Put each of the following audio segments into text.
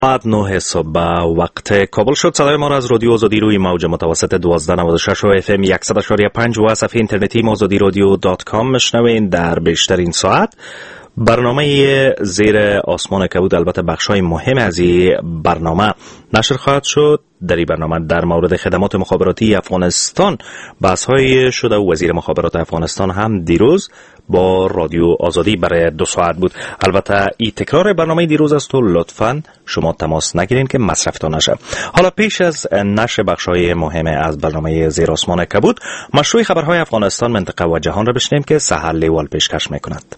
ساعت 9 صبح وقت کابل شد. صدای ما را از رادیو آزادی روی موج متوسط 1296 و FM 100.5 و صفحه اینترنتی azadirodio.com میشنوین. در بیشترین ساعت برنامه زیر آسمان کبود، البته بخشای مهم از این برنامه نشر خواهد شد. در این برنامه در مورد خدمات مخابراتی افغانستان بحث‌های شده و وزیر مخابرات افغانستان هم دیروز با رادیو آزادی برای 2 ساعت بود. البته این تکرار برنامه دیروز است و لطفاً شما تماس نگیرین که مصرفتان نشه. حالا پیش از نشر بخش‌های مهم از برنامه زیر آسمان کبود، مشروع خبرهای افغانستان، منطقه و جهان را بشنویم که سحر لیوال پیشکش می‌کند.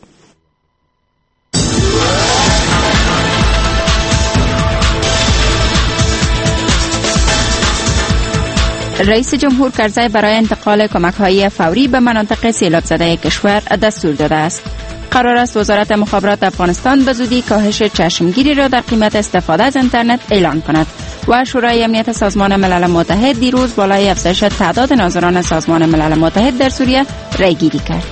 رئیس جمهور کرزی برای انتقال کمک‌های فوری به مناطق سیلاب زده کشور دستور داده است. قرار است وزارت مخابرات افغانستان به زودی کاهش چشمگیری را در قیمت استفاده از اینترنت اعلان کند و شورای امنیت سازمان ملل متحد دیروز بالای افزایش تعداد ناظران سازمان ملل متحد در سوریه رأی گیری کرد.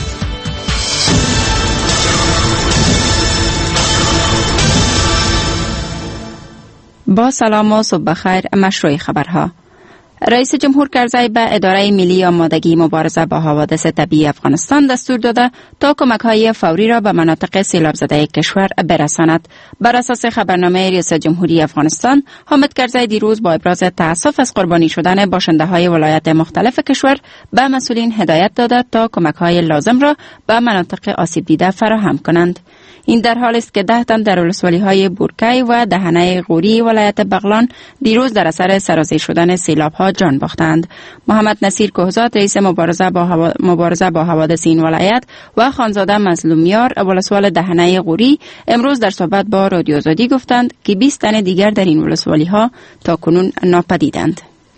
با سلام و صبح بخیر. مشروع خبرها. رئیس جمهور کرزی به اداره ملی آمادگی مبارزه با حوادث طبیعی افغانستان دستور داده تا کمک‌های فوری را به مناطق سیلاب زده کشور برساند. بر اساس خبرنامه ریاست جمهوری افغانستان، حامد کرزی دیروز با ابراز تأسف از قربانی شدن باشنده‌های ولایات مختلف کشور به مسئولین هدایت داده تا کمک‌های لازم را به مناطق آسیب دیده فراهم کنند. این در حالی است که 10 تن در ولسوالی‌های بورکی و دهنه غوری ولایت بغلان دیروز در اثر سرازیر شدن سیلاب‌ها جان باختند. محمد نصیر کوهزاد، رئیس مبارزه با حوادث این ولایت، و خانزاده مظلومیار، ولسوال دهنه غوری، امروز در صحبت با رادیو آزادی گفتند که 20 تن دیگر در این ولسوالی‌ها تاکنون ناپدیدند.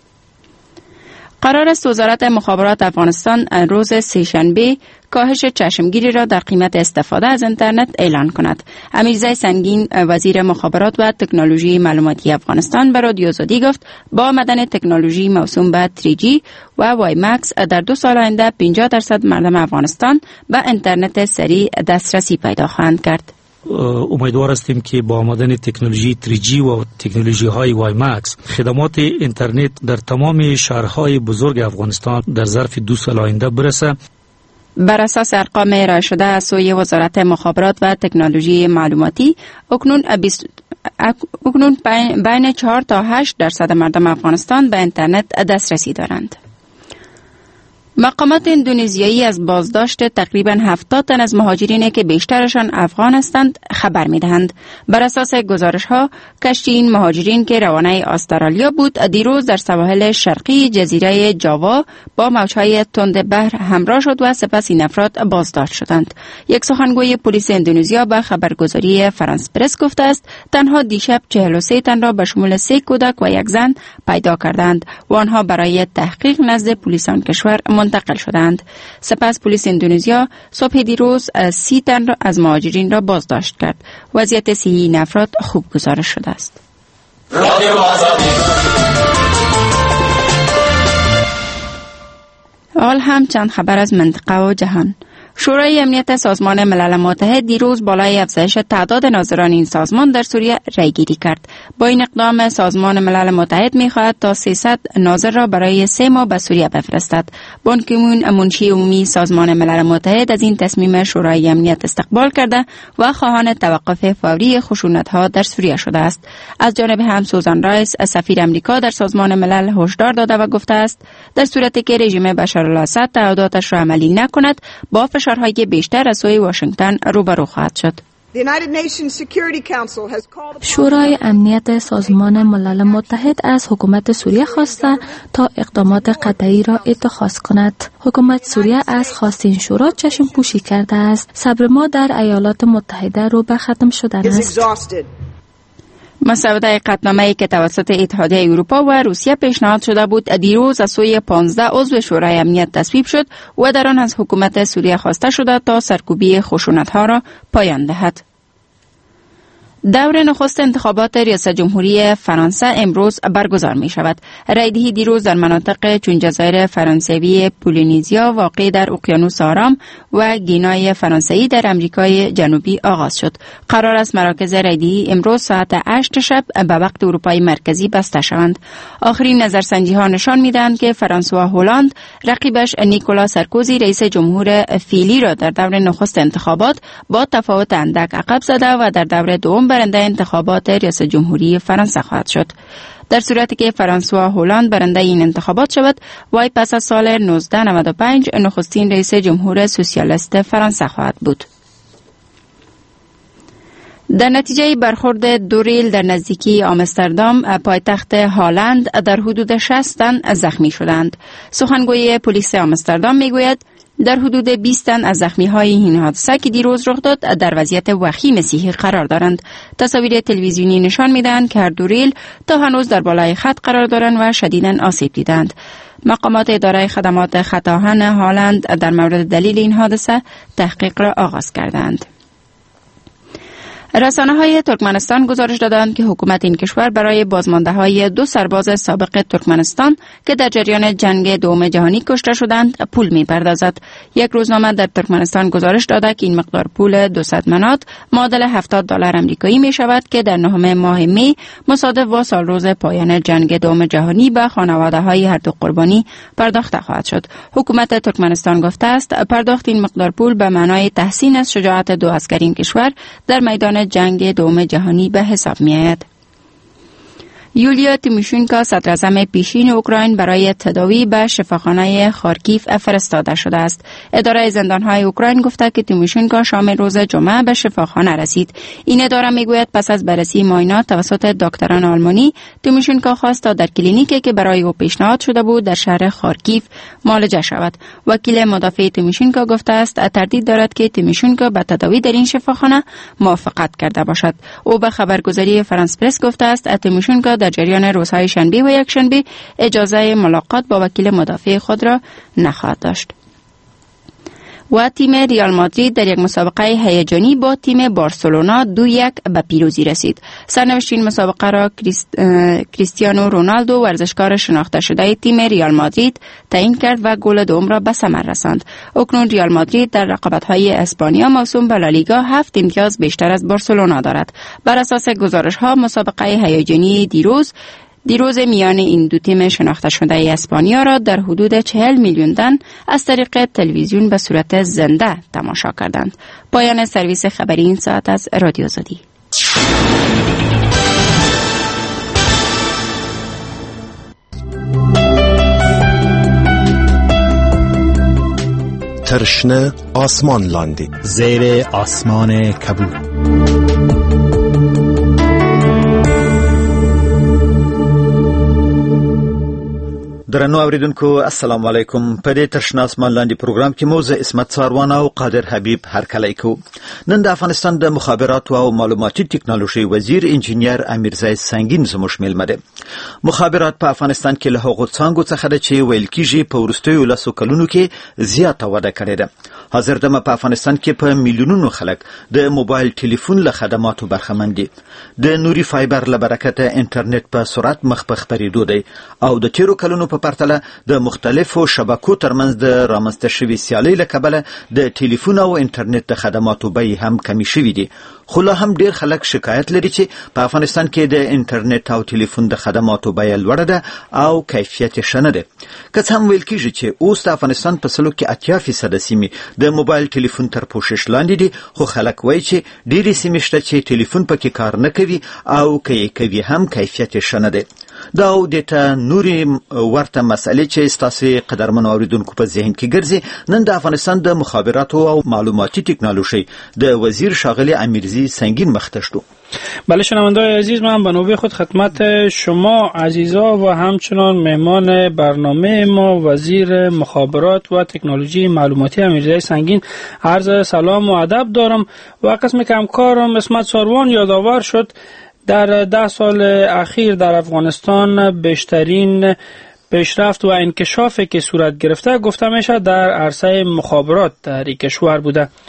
قرار است وزارت مخابرات افغانستان روز سه‌شنبه کاهش چشمگیری را در قیمت استفاده از اینترنت اعلان کند. امیرزای سنگین، وزیر مخابرات و تکنولوژی معلوماتی افغانستان، به رادیو آزادی گفت با آمدن تکنولوژی موسوم به 3G و وای مکس در 2 سال آینده 50% مردم افغانستان به اینترنت سریع دسترسی پیدا خواهند کرد. امیدوار هستیم که با آمدن تکنولوژی 3G و تکنولوژی های وای مکس خدمات اینترنت در تمام شهرهای بزرگ افغانستان در ظرف 2 سال آینده برسه. بر اساس ارقام ارائه شده از سوی وزارت مخابرات و تکنولوژی معلوماتی، اکنون بین 4 تا 8% مردم افغانستان به اینترنت دسترسی دارند. مقامات اندونزیایی از بازداشت تقریباً 70 تن از مهاجرینی که بیشترشان افغان هستند خبر می‌دهند. بر اساس گزارش‌ها، کشتی این مهاجرین که روانه استرالیا بود، دیروز در سواحل شرقی جزیره جاوا با موج‌های تند بحر همراه شد و سپس این افراد بازداشت شدند. یک سخنگوی پلیس اندونزیا به خبرگزاری فرانس پرس گفته است تنها دیشب 43 تن را به شمول 3 کودک و 1 زن پیدا کردند و آنها برای تحقیق نزد پلیس آن کشور منتقل شدند. سپس پلیس اندونزیا صبح دیروز 30 تن از مهاجرین را بازداشت کرد. وضعیت صحی این افراد خوب گزارش شده است. حال هم چند خبر از منطقه و جهان. شورای امنیت سازمان ملل متحد دیروز بالای افزایش تعداد ناظران این سازمان در سوریه رأی گیری کرد. با این اقدام سازمان ملل متحد می‌خواهد تا 300 ناظر را برای 3 ماه به سوریه بفرستد. بان کی مون، منشی عمومی سازمان ملل متحد، از این تصمیم شورای امنیت استقبال کرده و خواهان توقف فوری خشونت‌ها در سوریه شده است. از جانب هم سوزان رایس، سفیر امریکا در سازمان ملل، هشدار داده و گفته است در صورتی که رژیم بشارالاسد تعهداتش را عملی نکند، با فشارهای بیشتر از سوی واشنگتن روبرو خواهد شد. شورای امنیت سازمان ملل متحد از حکومت سوریه خواسته تا اقدامات قطعی را اتخاذ کند. حکومت سوریه از خواست این شورا چشم پوشی کرده است. صبر ما در ایالات متحده رو به ختم شدن است. مسوده قطعنامه‌ای که توسط اتحادیه اروپا و روسیه پیشنهاد شده بود دیروز از سوی 15 عضو شورای امنیت تصویب شد و در آن از حکومت سوریه خواسته شده تا سرکوبی خشونت‌ها را پایان دهد. دور نخست انتخابات ریاست جمهوری فرانسه امروز برگزار می شود. رایدهی دیروز در مناطق چون جزایر فرانسوی پولینیزیا واقع در اقیانوس آرام و گینای فرانسوی در امریکای جنوبی آغاز شد. قرار است مراکز رایدهی امروز ساعت 8 شب به وقت اروپای مرکزی بسته شوند. آخرین نظرسنجی ها نشان می دهند که فرانسوا هولند رقیبش نیکولا سارکوزی رئیس جمهور فعلی را در دور نخست انتخابات با تفاوت اندک عقب زده و در دور دوم برنده انتخابات ریاست جمهوری فرانسه خواهد شد. در صورتی که فرانسوا هولند برنده این انتخابات شود، وی پس از سال 1995 نخستین رئیس جمهور سوسیالیست فرانسه خواهد بود. در نتیجه برخورد دو ریل در نزدیکی آمستردام پایتخت هالند در حدود 60 تن زخمی شدند. سخنگوی پلیس آمستردام میگوید در حدود 20 تن از زخمی‌های این حادثه که دیروز رخ داد در وضعیت وخیم صحی قرار دارند. تصاویر تلویزیونی نشان می‌دهند که هر دو ریل تا هنوز در بالای خط قرار دارند و شدیداً آسیب دیدند. مقامات اداره خدمات خط آهن هالند در مورد دلیل این حادثه تحقیق را آغاز کردند. رسانه‌های ترکمنستان گزارش دادند که حکومت این کشور برای بازمانده‌های 2 سرباز سابق ترکمنستان که در جریان جنگ دوم جهانی کشته شدند پول می‌پردازد. یک روزنامه در ترکمنستان گزارش داده که این مقدار پول 200 منات معادل $70 آمریکایی می‌شود که در 9 ماه می مصادف با سالروز پایان جنگ دوم جهانی به خانواده‌های هر دو قربانی پرداخته خواهد شد. حکومت ترکمنستان گفته است پرداخت این مقدار پول به معنای تحسین از شجاعت 2 عسکر این کشور در میدان جنگ دوم جهانی به حساب می آید. یولیا تیموشنکو صدراعظم پیشین اوکراین برای تداوی به شفاخانه خارکیف فرستاده شده است. اداره زندانهای اوکراین گفته که تیموشنکو شام روز جمعه به شفاخانه رسید. این اداره میگوید پس از بررسی معاینات توسط دکتران آلمانی، تیموشنکو خواست تا در کلینیکی که برای او پیشنهاد شده بود در شهر خارکیف معالجه شود. وکیل مدافع تیموشنکو گفته است تردید دارد که تیموشنکو به تداوی در این شفاخانه موافقت کرده باشد. او به خبرگزاری فرانس پرس گفته است تیموشنکو در جریان روزهای شنبه و یکشنبه اجازه ملاقات با وکیل مدافع خود را نخواهد داشت. و تیم ریال مادرید در یک مسابقه هیجانی با تیم بارسلونا 2-1 به پیروزی رسید. سرنوشت این مسابقه را کریستیانو رونالدو ورزشکار شناخته شده تیم ریال مادرید تعیین کرد و گل دوم را به ثمر رساند. اکنون ریال مادرید در رقابت‌های اسپانیا موسوم به لالیگا 7 امتیاز بیشتر از بارسلونا دارد. بر اساس گزارش‌ها مسابقه هیجانی دیروز میان این دو تیم شناخته شده اسپانیا را در حدود 40 میلیون تن از طریق تلویزیون به صورت زنده تماشا کردند. پایان سرویس خبری این ساعت از رادیو آزادی. ترشنه آسمان لاندی زیر آسمان کبود. درنو اوریدونکو السلام علیکم. په دې ترشنه آسمان لاندې پروګرام کې موزه اسمت ساروان او قادر حبیب هرکلی کو. نن د افغانستان د مخابرات او معلوماتي ټکنالوژي وزیر انجینیر امیرزای سنگین زموږ میلمه دی. مخابرات په افغانستان کې له هغو څانګو څخه ده چې ویل کېږي په وروستیو 10 کلونو کې زیاته وده کړې ده. حاضر دمه په افغانستان کې په میلیونونو خلک د موبایل ټلیفون له خدماتو برخمن دي. د نوري فایبر له برکته انټرنیټ په سرعت مخ په خپرېدو دی او د تیرو کلونو په پرتله د مختلفو شبکو ترمنځ د رامنځته شوي سیالۍ له کبله د ټلیفون او انټرنیټ د خدماتو بیې هم کمی شوي دي. خو لا هم ډیر خلک شکایت لري چې په افغانستان کې د انټرنیټ او ټلیفون د خدماتو بیه لوړه ده او کیفیت یې ښه نه دی. که څه هم ویل کېږي چې اوس د افغانستان په سلو کې 80% سیمې د موبایل ټلیفون تر پوښښ لاندې دي، خو خلک وایي چې ډېرې سیمې شته چې ټلیفون پکې کار نه کوي او که یې کوي هم کیفیت یې ښه نه دی. دا او دته نوري ورته مسئلې چې ستاسو قدرمنو اوریدونکو په ذهن کې ګرځي، نن د افغانستان د مخابراتو او معلوماتي ټکنالوژی د وزیر شاغلی امیرزی سنگین مختص شد. بله شنونده‌های عزیز، من به نوبه خود خدمت شما عزیزا و همچنان مهمان برنامه ما وزیر مخابرات و تکنولوژی معلوماتی امیرزای سنگین عرض سلام و ادب دارم. و قسم که همکارم اسمت ساروان یادآور شد در 10 سال اخیر در افغانستان بیشترین پیشرفت و انکشافی که صورت گرفته گفته میشه در عرصه مخابرات در این کشور بوده.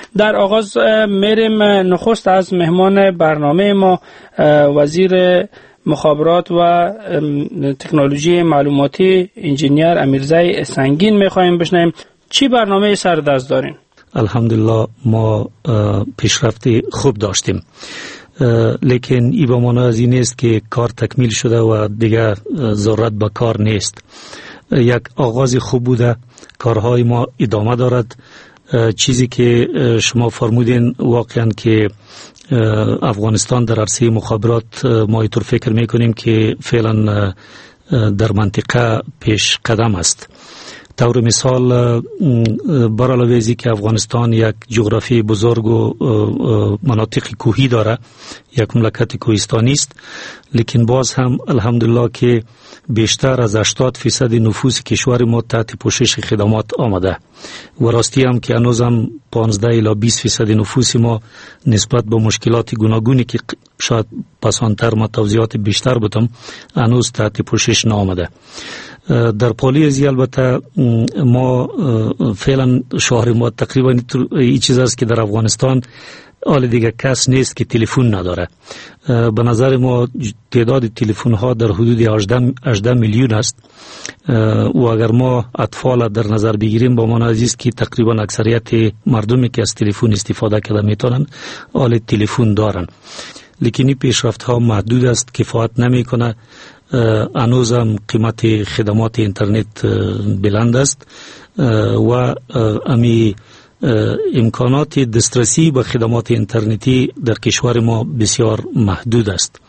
در آغاز میریم نخست از مهمان برنامه ما وزیر مخابرات و تکنولوژی معلوماتی انجینیر امیرزی سنگین میخوایم بشنویم چی برنامه سر دست دارین؟ الحمدلله ما پیشرفت خوب داشتیم، لیکن ای به معنی از این است که کار تکمیل شده و دیگه ضرورت به کار نیست. یک آغاز خوب بوده، کارهای ما ادامه دارد. چیزی که شما فرمودین واقعا که افغانستان در عرصه مخابرات ما اینطور فکر میکنیم که فعلا در منطقه پیش قدم است. طور مثال برعلاوه از که افغانستان یک جغرافی بزرگ و مناطق کوهی داره، یک مملکت کوهستانی است، لیکن باز هم الحمدلله که بیشتر از 80% نفوس کشور ما تحت پوشش خدمات آمده و راستی هم که هنوز هم 15 الی 20% نفوس ما نسبت به مشکلات گوناگونی که شاید پسانتر ما توضیحات بیشتر بدم هنوز تحت پوشش نآمده. در پالی ازی البته ما فعلا شهر ما تقریبا این چیز است که در افغانستان حال دیگه کس نیست که تلفن نداره. به نظر ما تعداد تلفن ها در حدود 18 میلیون است و اگر ما اطفال در نظر بگیریم با ما عزیز که تقریبا اکثریت مردمی که از تلفن استفاده کرده میتونن حال تلفن دارن، لیکن این پیشرفت ها محدود است، کفایت نمیکنه. هنوز هم قیمت خدمات اینترنت بلند است و امی امکانات دسترسی به خدمات اینترنتی در کشور ما بسیار محدود است.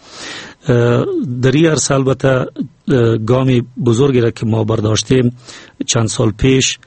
در این عرصه البته گام بزرگی را که ما برداشتیم چند سال پیش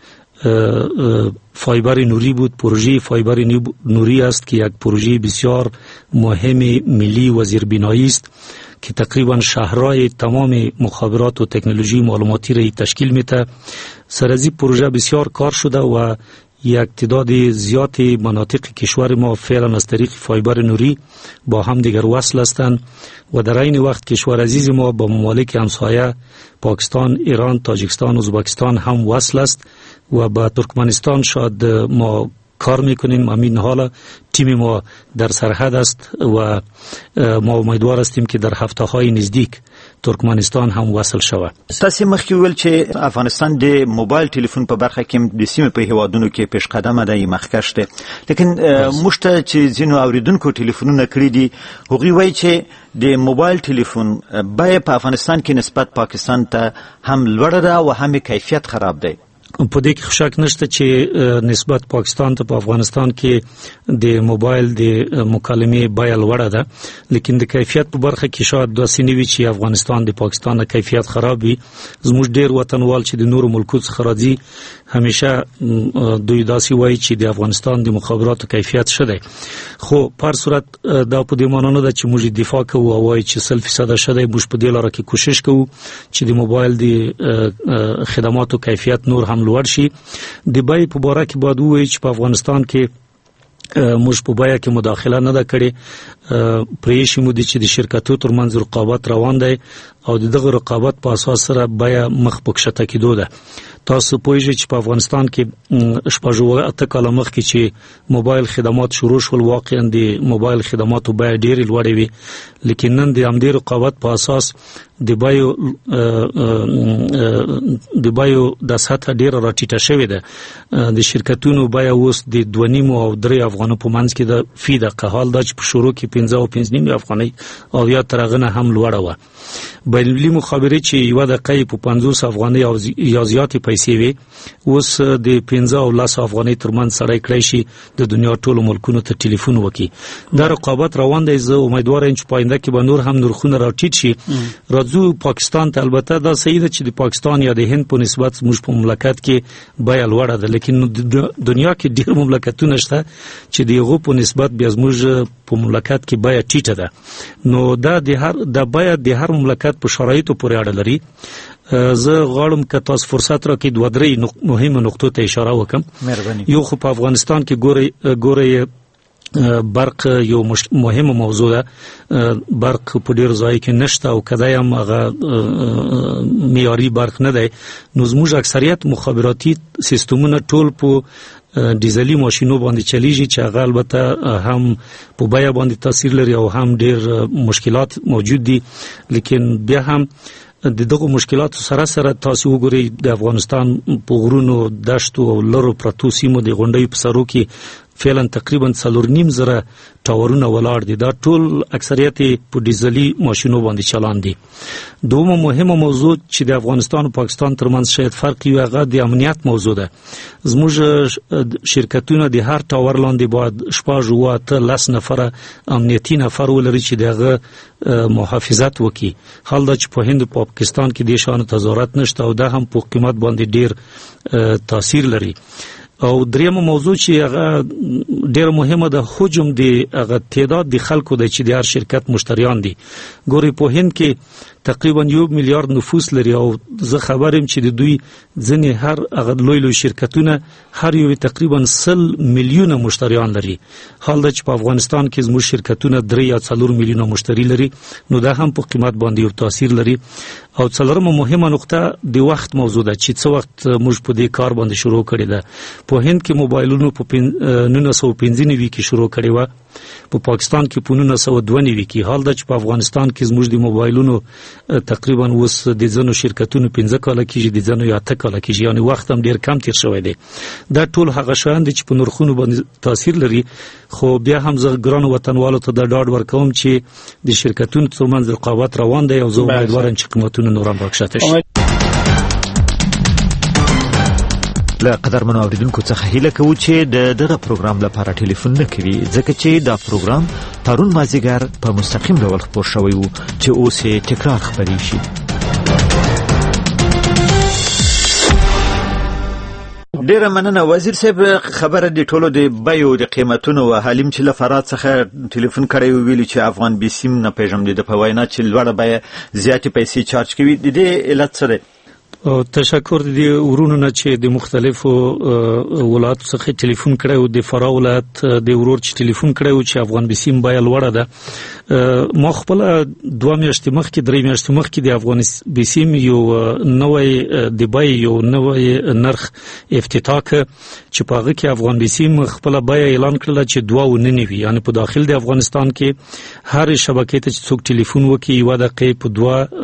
فایبر نوری بود. پروژه فایبر نوری است که یک پروژه بسیار مهم ملی و زیربنایی است که تقریبا شهرهای تمام مخابرات و تکنولوژی معلوماتی را تشکیل میده. سر از این پروژه بسیار کار شده و یک تعداد زیادی مناطق کشور ما فعلا از طریق فایبر نوری با هم دیگر وصل هستند و در این وقت کشور عزیز ما با ممالک همسایه پاکستان، ایران، تاجیکستان، ازبکستان هم وصل است و با ترکمنستان شاید ما کار میکنیم. همین حالا تیم ما در سرحد است و ما امیدوار هستیم که در هفته های نزدیک ترکمنستان هم وصل شود. تاسو مخکې ویل چې افغانستان د موبایل ټلیفون په برخه کې د سیمې په هیوادونو کې پیش قدمه دی، مخکښ دی، لیکن موږ ته چې ځینو اوریدونکو ټلیفونونه کړي دي هغوی وایي چې د موبایل ټلیفون بیه په افغانستان کې نسبت پاکستان ته هم لوړه ده او هم کیفیت خراب دی. په دې کې شک نشته چې نسبت پاکستان ته په افغانستان کې د موبایل د مکالمې بیه لوړه ده، لیکن د کیفیت په برخه کې شاید داسې نه وي چې افغانستان د پاکستان نه کیفیت خراب وي. زموږ ډېر وطنوال چې د نورو ملکو څخه راځي همیشه دوی داسې وایي چې د افغانستان د مخابراتو کیفیت ښه دی، خو په هر صورت دا په دې معنا نه ده چې موږ دفاع کوو او وایو چې 100% ښه دی. موږ په دې لاره کې کوشش کوو چې د موبایل د خدماتو کیفیت نور هم لوړ شي. د بیې په باره کې باید ووایو چې په افغانستان کې موږ په بیه کې مداخله نه ده کړې. پرېښې مو دي چې د شرکتو ترمنځ رقابت روان دی او د دغه رقابت په اساس سره بیه مخ په کښته کېدو ده. تاسو پوهیږئ چې په افغانستان کې شپږ اته کاله مخکې چې موبایل خدمات شروع شول واقعا د موبایل خدماتو بیه ډېرې لوړې وي، لیکن نن د همدې رقابت په اساس د بیو د سطح ډېره راټیټه شوې ده. د شرکتونو بیه اوس د 2.5 او 3 افغانو په منځ کې د فی دقیقه، حال دا چې په شروع کې 15 او 15 افغانۍ او یا تر هغه نه هم لوړه وه. بینالمللي مخابرې چې یوه دقیقه په 50 افغانۍ او یا زیاتې پیسې وي اوس د 15 او 10 افغانۍ ترمنځ سړی کړی شي د دنیا ټولو ملکونو ته ټلیفون وکړي. دا رقابت روان دی. زه امیدوار یم چې په آینده کې به نور هم نرخونه راټیټ شي. راځو پاکستان ته. البته دا صحیح ده چې د پاکستان یا د هند په نسبت موږ په مملکت کې بیه لوړه ده، لیکن دنیا کې ډېر مملکتونه شته چې د هغو په نسبت بیا زموږ په مملکت کې بیه ټیټه ده. نو دا د بیه د هر مملکت په شرایطو پورې اړه لري. زه غواړم که تاسو فرصت راکړئ دوه درې مهمه نقطو ته اشاره وکړم. یو خو په افغانستان کې ګورئ برق یو مهمه موضوع ده. برق په ډیر ځای کې نشته او کدی هم هغه معیاري برق نه دی. نو زموږ اکثریت مخابراتي سیستمونه ټول په ډیزلي ماشینو باندې چلیږي چې هغه البته هم په بیه باندې تاثیر لري او هم ډیر مشکلات موجود دي، لیکن بیا هم د دغه مشکلاتو سره تاسو وګورئ د افغانستان په غرونو، دشتو او لرو پرتو سیمو د غونډۍ په سرو کې فعلا تقریبا 4.5 ټاورونه ولاړ دي. دا ټول اکثریت په ډیزلي ماشینو باندې چلان دي. دومره مهمه موضوع چې د افغانستان او پاکستان ترمنځ شاید فرق یو هغه د امنیت موضوع ده. زموږ شرکتونه د هر ټاور لاندې باید 10 نفره امنیتي نفر ولري چې دغه محافظت وکړي. حال دا چې په هند او پاکستان کې د شان تظاهرات نشته او دا هم په قیمت باندې ډیر تاثیر لري. او دریمه موضوع چې هغه ډیر مهمه ده، حجم دی، هغه تعداد د خلکو د چې د هر شرکت مشتریان دي. ګوري په هند کې تقریبا 1 میلیارډ نفوس لري او زه خبرم چې د دوی ځنې هر هغه لوی شرکتونه هر یو تقریبا 100 میلیونه مشتریان لري. حال دا چې په افغانستان کې زموږ شرکتونه 3 یا 4 میلیونه مشتری لري، نو دا هم په قیمت باندې یو تاثیر لري. او څلورمه مهمه نقطه د وخت موضوع ده چې څه وخت موږ په دې کار باندې شروع کړی ده. په هند کې موبایلونو په 1995 کې شروع کړی و، په پاکستان کې په 1992 کې. حال دا چې په افغانستان کې زموږ د موبایلونو تقریبا اوس د ځینو شرکتونو 15 کال کېږي، د ځینو 8 کال کېږي، یعنی وخت هم ډیر کم تیر شوی دی. دا ټول هغه شیان دي چې په نرخونو باندې تاثیر لري. خو بیا هم زه ګران وطنوالو ته د ډاډ ورکوم چې د شرکتونو ترمنځ رقابت روان دی او زه امیدوارم چې قیمتونه نور هم راکښته شي. له قدرمنو اوریدونکو څخه هیله کوو چې دغه پروګرام لپاره ټلیفون نه کوي، ځکه چې دا پروګرام پرون مازیګر په مستقیم ډول خپور شوی و چې اوس یې تکرار خپرې شي. ډیره مننه وزیر صاحب. خبره دی ټولو د بیو د قیمتونو او حلیم چې له فرات څخه ټلیفون کړی ویلي چې افغان بیسیم نه پیژم د په وینا چې لوړه بیه زیاتې پیسې چارج کوي. د دې علت څه دی؟ تشکر دي ورونو نه چې د مختلفو ولایتو څخه ټلیفون کړو. د فرا ولایت د ورور چې ټلیفون کړو چې افغان بیسیم بیه لوړه ده. ما خپل 2 میاشتې مخکې 3 میاشتې مخکې د افغان بیسیم یو نوې د بیه یو نوې نرخ افتتاح چې په هغه کې افغان بیسیم خپل بیه اعلان کړل چې 2.99 یعنی په داخل د افغانستان کې هر شبکې ته چې څوک ټلیفون وکړي یو دقیقه په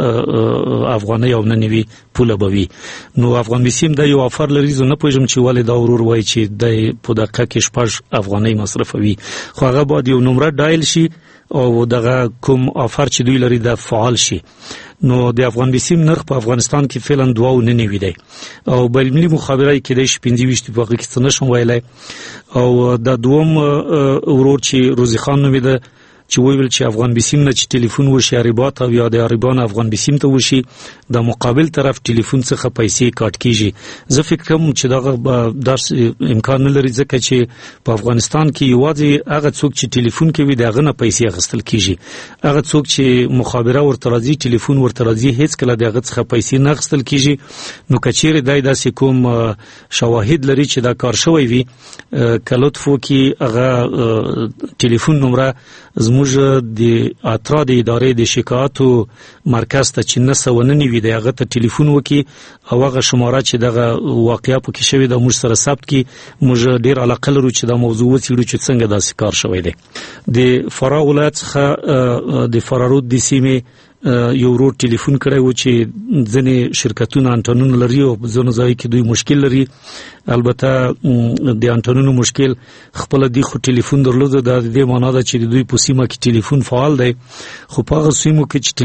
2 افغانۍ او 99 پوله بوي. نو افغان بیسیم د یو افر لري، زه نه پوهیږم چې ولې دا ورور وایي چې د په دقیقه کې 6 افغانۍ مصرفوي. خو هغه باید یو نمبر ډایل شي او دغه کوم افر چې دوی لري د فعال شي. نو د افغان بیسیم نرخ په افغانستان کې فعلا 2.99 دی او بل ملي مخابرای کې د 25 په کې څه نشم ویلای. او د دوم ورور چې روزي خان نومې ده چې ویل چې افغان بیسیم نه چې ټلیفون وشي ریبات او یا د ریبان افغان بیسیم ته وشي د مقابل طرف ټلیفون څخه پیسې کاټ کیږي. زه فکر کوم چې دغه درس امکان نه لري، ځکه چې په افغانستان کې یوازې هغه څوک چې ټلیفون کوي دغه نه پیسې اخیستل کیږي. هغه څوک چې مخابره ورته راځي ټلیفون ورته راځي هیڅ کله دغه څخه پیسې نه اخیستل کیږي. نو کچېره دای داسې کوم شواهد لري چې دا کار شوی وي کلطفو کې هغه ټلیفون نمبر زموږ د اترا د ادارې د شکایاتو مرکز ته چې 999 دی هغه ته ټلیفون وکي او هغه شماره چې دغه واقعیا په کې شوی د موږ سره ثبت کی موږ ډیر علاقه لرو چې دا موضوع وڅېړو چې څنګه داسې کار شوی دی. د فرا ولایت څخه د فرارود د سیمې یو ورور ټلیفون کړی و چې ځنې شرکتونه انټنونه لري او ځنه ځای کې دوی مشکل لري. البته د انټنونو مشکل خپل دی خو ټلیفون درلوده د دې معنا ده چې دوی په سیمه کې ټلیفون فعال دی، خو په هغه سیمو کې چې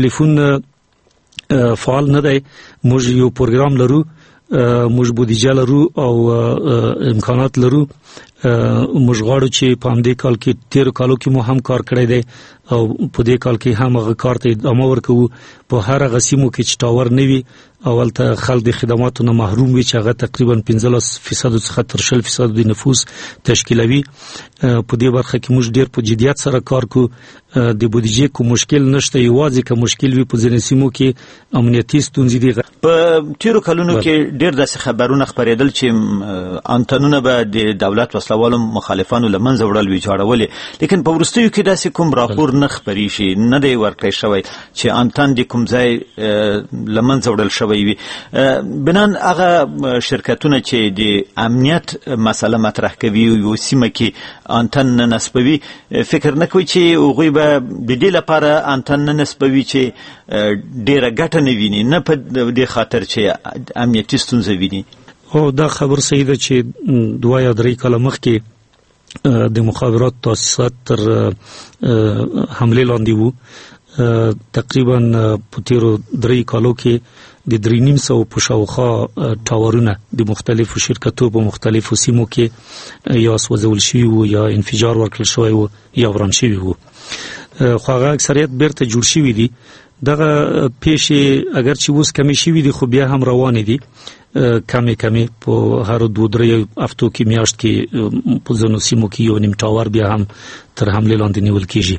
ټلیفون فعال نه دی موږ یو پروګرام لرو، موږ بودیجه لرو او امکانات لرو. موږ غواړو چې په همدې کال کې 13 کالو کې مو هم کار کړی دی او په دې کال کې هم هغه کار ته ادامه ورکوو. په هر هغه سیمو کې چې ټاور نه وي اول ته خلک د خدماتو نه محروم وي چې هغه تقریبا 15% څخه تر 20% د نفوس تشکیلوي. په دې برخه کې موږ ډیر په جدیت سره کار کوو. د بودیجې کوم مشکل نشته، یوازې کوم مشکل وي په ځینې سیمو کې امنیتي ستونزې دي. په 13 کلونو کې ډیر داسې خبرونه خبرېدل چې انټنونه به د دولت وسلوالو مخالفانو لمنځه وړل وی جوړولې، لیکن په ورستیو کې داسې کوم راپور نه خبري شي نه دی ورکړی شوی چې انتن د کوم ځای لمنځه وړل شوی وي بنان هغه شرکتونه چې د امنیت مسله مطرح کوي او سیمه کې انتن نه نسبوي فکر نه کوي چې هغوی به د دې لپاره انتن نه نسبوي چې ډیره ګټه نه ویني نه په دې خاطر چې امنیتي ستونزه ویني. او دا خبر صحیح ده چې 2 یا 3 کاله مخکې د مخابرات تاسیسات تر حمله لاندې وو. تقریبا په تیرو 3 کالو کې د 350 په شاوخوا ټاورونه د مختلفو شرکتو په مختلفو سیمو کې یا سوځول شوي وو یا انفجار ورکړل شوی وو یا وران شوي وو. خو هغه اکثریت بیرته جوړ شوي دي. دغه پیښې اگر چې اوس کمی شوي دي خو بیا هم روانې دي کمی په هر 2-3 هفتو کې میاشت کې په ځینو سیمو کې یو نیم ټاور بیا هم تر حمله لاندې نیول کیږي.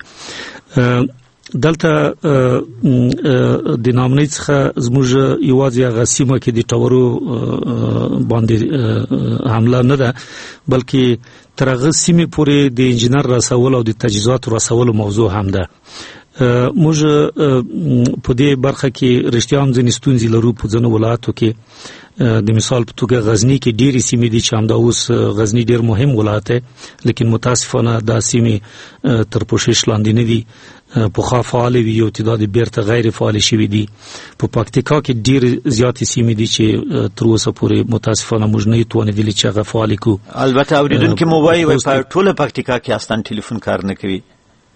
دلته د نامنۍ څخه زموږ یوازې هغه سیمه کې د ټاورو باندې حمله نه ده بلکې تر هغه سیمې پورې د انجینر رسول او د تجهیزات رسول موضوع هم ده. موږ په دې برخه کې رښتیا هم ځینې ستونزې لرو په ځینو ولایتو کې. د مثال په توګه غزنی کې ډېری سیمې دي چې همدا اوس غزنی ډېر مهم ولایت دی لیکن متاسفانه دا سیمې تر پوښښ لاندې نه دي. پخوا فعال وي او تعداد بیرته غیر فعال شوي دي. په پکتیکا کې ډېر زیاتې سیمې دي چې تر اوسه پورې متاسفانه موږ نه توانېدلي چې هغه فعال کړو. البته اوریدونکو مو وایي په ټوله پکتیکا کې اصلا ټلیفون کار نه کوي.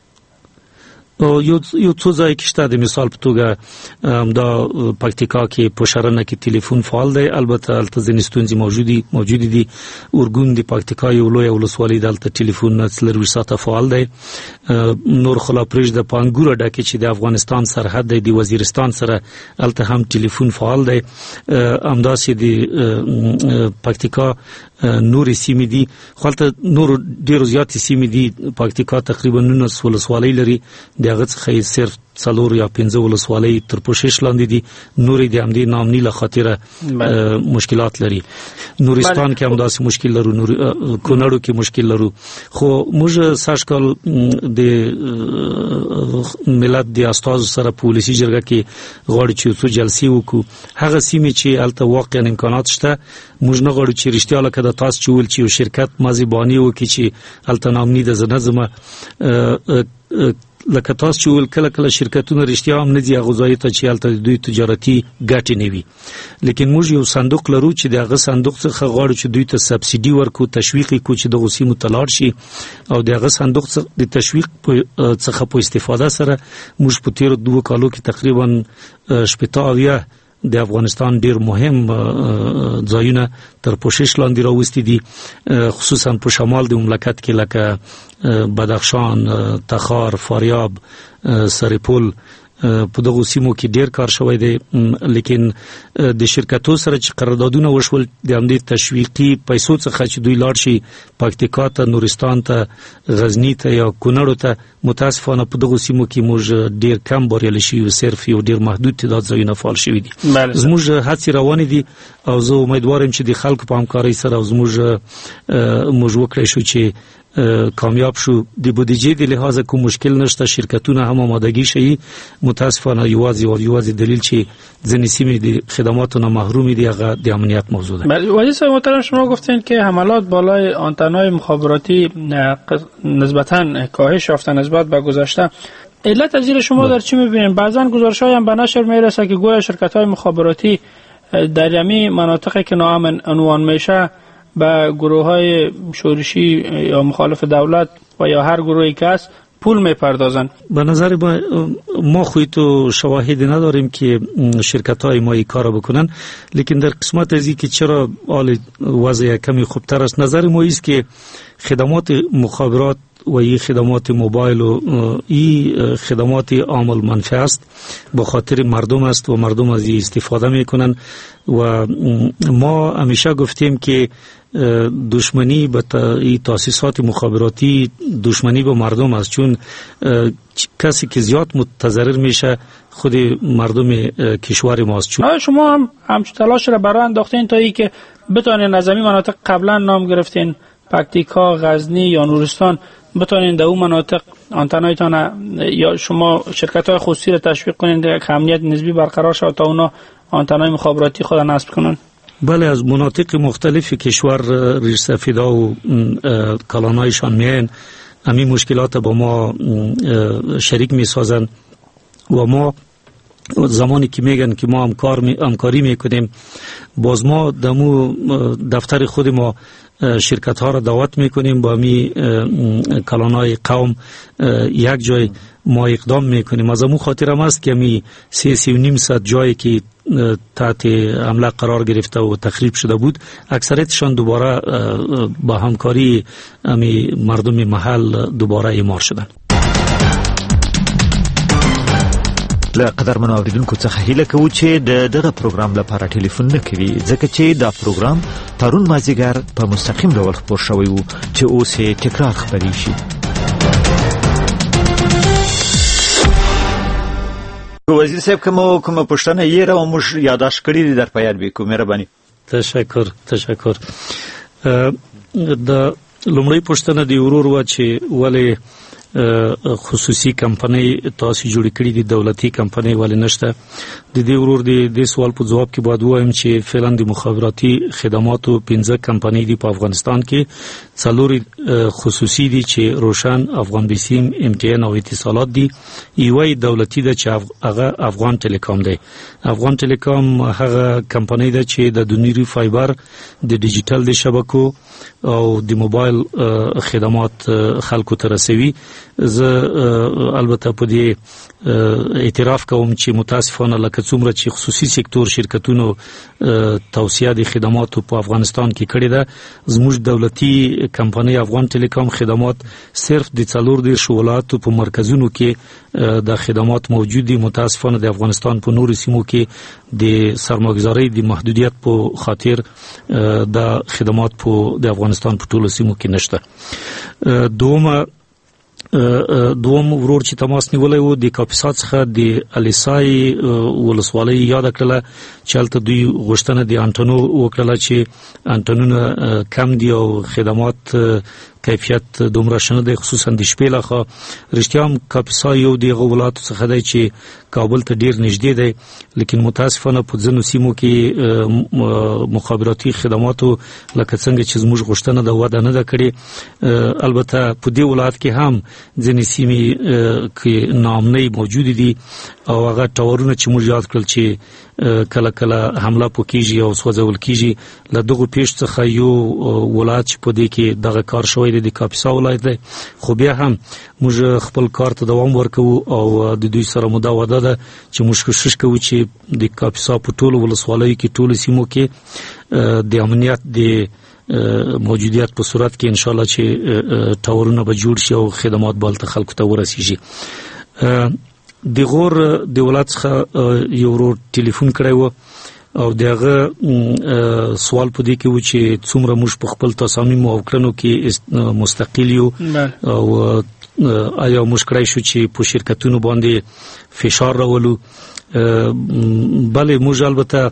یو څو ځای کې شته د مثال په توګه دا پکتیکا کې په شرنه کې ټلیفون فعال دی. البته هلته ځینې ستونزې موجود دي. اورګون د پکتیکا یو لوی ولسوالۍ دلته ټلیفون 24 ساعته فعال دی. نور خلا پرېږده په انګوره ډکه چې د افغانستان سرحد دی د وزیرستان سره هلته هم ټلیفون فعال دی. همداسې د پکتیکا نور سیمې دي خو هلته نور ډېرو زیاتې سیمې دي. پکتیکا تقریبا 19 ولسوالۍ لري د هغه څخه صرف 4 یا 5 ولسوالۍ تر پوښښ لاندې دي. نورې د همدې نامنۍ له خاطره مشکلات لري. نورستان کې هم داسې مشکل لرو، کونړو کې مشکل لرو. خو موږ سږ کال د ملت د استازو سره په ولسي جرګه کې غواړو چې څو جلسې وکړو. هغه سیمې چې هلته واقعا امکانات شته موږ نه غواړو چې رښتیا لکه د تاسو چې ویل چې یو شرکت مازیباني وکړي چې هلته نامنۍ د زنظمه لکه تاسو چې ویل کله شرکتونه رښتیا هم نه دي هغه ځای ته چې هلته دوی تجارتي ګټې نه وي. لیکن موږ یو صندوق لرو چې دغه صندوق څخه غواړو چې دوی ته سبسیډي ورکړو، تشویق یې کړو چې دغه سیمو ته لاړ شي او دغه صندوق د تشویق څخه په استفاده سره موږ په تیرو 2 کالو کې تقریبا 80 د افغانستان ډیر مهم ځایونه تر پوښښ لاندې راوستي دي، خصوصا په شمال د مملکت کې لکه بدخشان، تخار، فاریاب، سرپل. په دغه سیمو کې ډیر کار شوی دی. لیکن د شرکتو سره چې قراردادونه وشول د همدې تشویقي پیسو څخه چې دوی لاړ شي پکتیکا ته، نورستان ته، غزنی ته یا کونړ ته، متاسفانه په دغه سیمو کې موږ ډیر کم بریالي شوي، صرف یو ډیر محدود تعداد ځایونه فعال شوي دي. زموږ هڅې روانې دي او زه امیدوارم چې د خلکو په همکارۍ سره موږ وکړی شو چې کامیاب شو. د بودیجې د لحاظه کوم مشکل نشته، شرکتونه هم آمادگی شي. متاسفانه یوازې دلیل چې ځینې سیمې د خدماتو نه محروم دي هغه د امنیت موضوع ده. وزیر صاحب محترم، شما گفتین که حملات بالای آنتن‌های مخابراتی نسبتاً کاهش یافته نسبت به گذشته. علت از زیر شما در چی می‌بینید؟ بعضاً گزارش‌هایی هم به نشر میرسه که گویا شرکت‌های مخابراتی در یمی مناطقی که ناامن عنوان میشه به گروه‌های شورشی یا مخالف دولت و یا هر گروهی که است پول میپردازن. به نظر ما خودتو شواهدی نداریم که شرکت‌های ما این کارو بکنن، لیکن در قسمت از اینکه چرا حال وضع کمی خوبتر است، نظر ما است که خدمات مخابرات و این خدمات موبایل و این خدمات عامل منفعه است، به خاطر مردم است و مردم از این استفاده میکنن. و ما همیشه گفتیم که دشمنی به تاسیسات مخابراتی دشمنی به مردم است، چون کسی که زیاد متضرر میشه خود مردم کشور ماست. چون شما هم تلاش را برای انداختین تا ای که بتونین از این مناطق قبلا نام گرفتین، پکتیکا، غزنی یا نورستان، بتونین در اون مناطق آنتنایتان یا شما شرکت‌های خصوصی را تشویق کنید که امنیت نسبی برقرار شود تا اونا آنتنای مخابراتی خود نصب کنن؟ بله، از مناطق مختلف کشور ریش سفیدا و کالانایشان میان همین مشکلات با ما شریک میسازن و ما زمانی که میگن که ما همکاری میکنیم، باز ما دمو دفتر خود ما شرکت ها را دعوت میکنیم با می کلانای قوم یک جای ما اقدام میکنیم. از امو خاطر هم است که می 3.5 جایی که تحت حمله قرار گرفته و تخریب شده بود، اکثریتشان دوباره با همکاری می مردم محل دوباره اعمار شدن. لقدر منو اوریدونکو څخه هیله کوو چې دغه پروګرام لپاره ټلیفون نه کوي، ځکه چې دا پروګرام پرون مازیګر په مستقیم ډول خپور شوی و چې اوس یې تکرار خپرې شي. وزیر صاحب کومه پوښتنه یې را موږ یاداشت کړې دي در په یاد وکړو، مهرباني. تشکر. د لومړی پوښتنه دی ورور و چې ولې خصوصي کمپنۍ تاسو جوړ کړې دي، دولتي کمپنۍ ولې نشته؟ د دې ورور د سوال په جواب کې باید وایم چې فعلا د مخابراتي خدماتو 15 کمپنۍ دي په افغانستان کې، 4 خصوصي دي چې روشن، افغان بیسیم، MTN او اتصالات دي، یوه دولتي ده چې هغه افغان ټیلیکام دی. افغان ټیلیکام هغه کمپنۍ ده چې د دنیوي فایبر، د ډیجیټل د شبکو او د موبایل خدمات خلکو ته رسوي. زه البته په دې اعتراف کوم چې متاسفانه لکه څومره چې خصوصي سکتور شرکتونو توسعه د خدماتو په افغانستان کې کړې ده، زموږ دولتي کمپنۍ افغان ټیلیکام خدمات صرف د 14 ولایتو په مرکزونو کې د خدمات موجود دي. متاسفانه د افغانستان په نورو سیمو کې د سرمایه‌ګذارۍ د محدودیت په خاطر د خدمات په د افغانستان په ټولو سیمو کې نشته. دوم ورور چې تماس نیولای وو د کاپیسا څخه د الیسای ولسوالۍ یاد کړله چې هلته دوی غوښتنه د انټنو وکړه چې انټنونه کم دي او خدمات کیفیت دومره شنه دی، خصوصا د شپې لخوا. رښتیا هم کاپیسا یو د ولایتو څخه دی چې کابل ته ډیر نږدې دی، لیکن متاسفانه په ځینو سیمو کې مخابراتي خدماتو لکه څنګه چې زموږ غوښتنه د وده نه ده کړې. البته په دې ولایت کې هم ځینې سیمې کې ناامنۍ موجود دي او هغه ټاورونه چې موږ یاد کړل چې کله کله حمله پکېږي او سوځول کېږي، له دغه پیښ څخه یو ولایت چې په دې کې دغه کار شوی دی د کاپیسا ولایت دی. خو بیا هم موږ خپل کار ته دوام ورکوو او د دوی سره مو دا وعده ده چې موږ کوشش کوو چې د کاپیسا په ټولو ولسوالیو کې ټولو سیمو کې د امنیت د موجودیت په صورت کې ان شاء الله چې ټاورونه به جوړ شي او خدمات به هلته خلکو ته ورسیږي. د غور د ولایت څخه یو ورور ټلیفون کړی و او دغه سوال په دې کې و چې څومره موږ په خپل تصامیم او کړنو کې مستقل یو او آیا موږ کړی شو چې په شرکتونو باندې فشار راولو. بله، موږ البته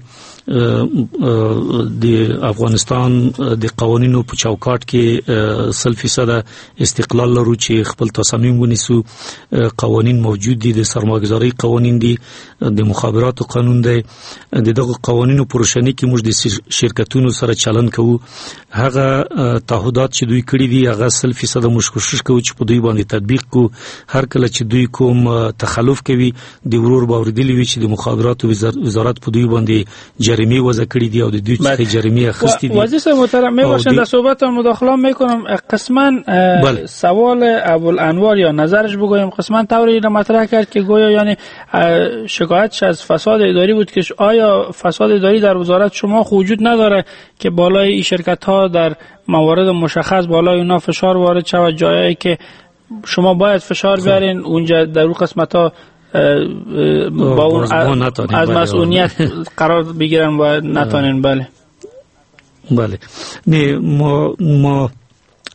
د افغانستان د قوانینو په چوکاټ کې 100% استقلال لرو چې خپل تصامیم ونیسو. قوانین موجود دي، د سرمایه‌ګذارۍ قوانین دي، د مخابراتو قانون دی. د دغه قوانینو په روشنۍ کې موږ د شرکتونو سره چلن کوو. هغه تعهدات چې دوی کړی دي هغه 100% موږ کوشش کوو چې په دوی باندې تطبیق کوو. هر کله چې دوی کوم تخلف کوي د ورور باوردلی وي چې د مخابراتو وزارت په دوی باندې جریمه وضع کړی دی او د دوی څخه جریمه اخیستی دی. وزیر محترم میباشند در صحبتتان مداخله میکنم. قسما سوال ابوالانوار یا نظرش بگویم قسما طوری را مطرح کرد که گویا یعنی شکایتش از فساد اداری بود که آیا فساد اداری در وزارت شما وجود نداره که بالای این شرکت ها در موارد مشخص بالای اونا فشار وارد شود، جایی که شما باید فشار بیارین اونجا در اون قسمت ها با اون از مسئولیت قرار بگیرن و نتانین؟ بله نه، ما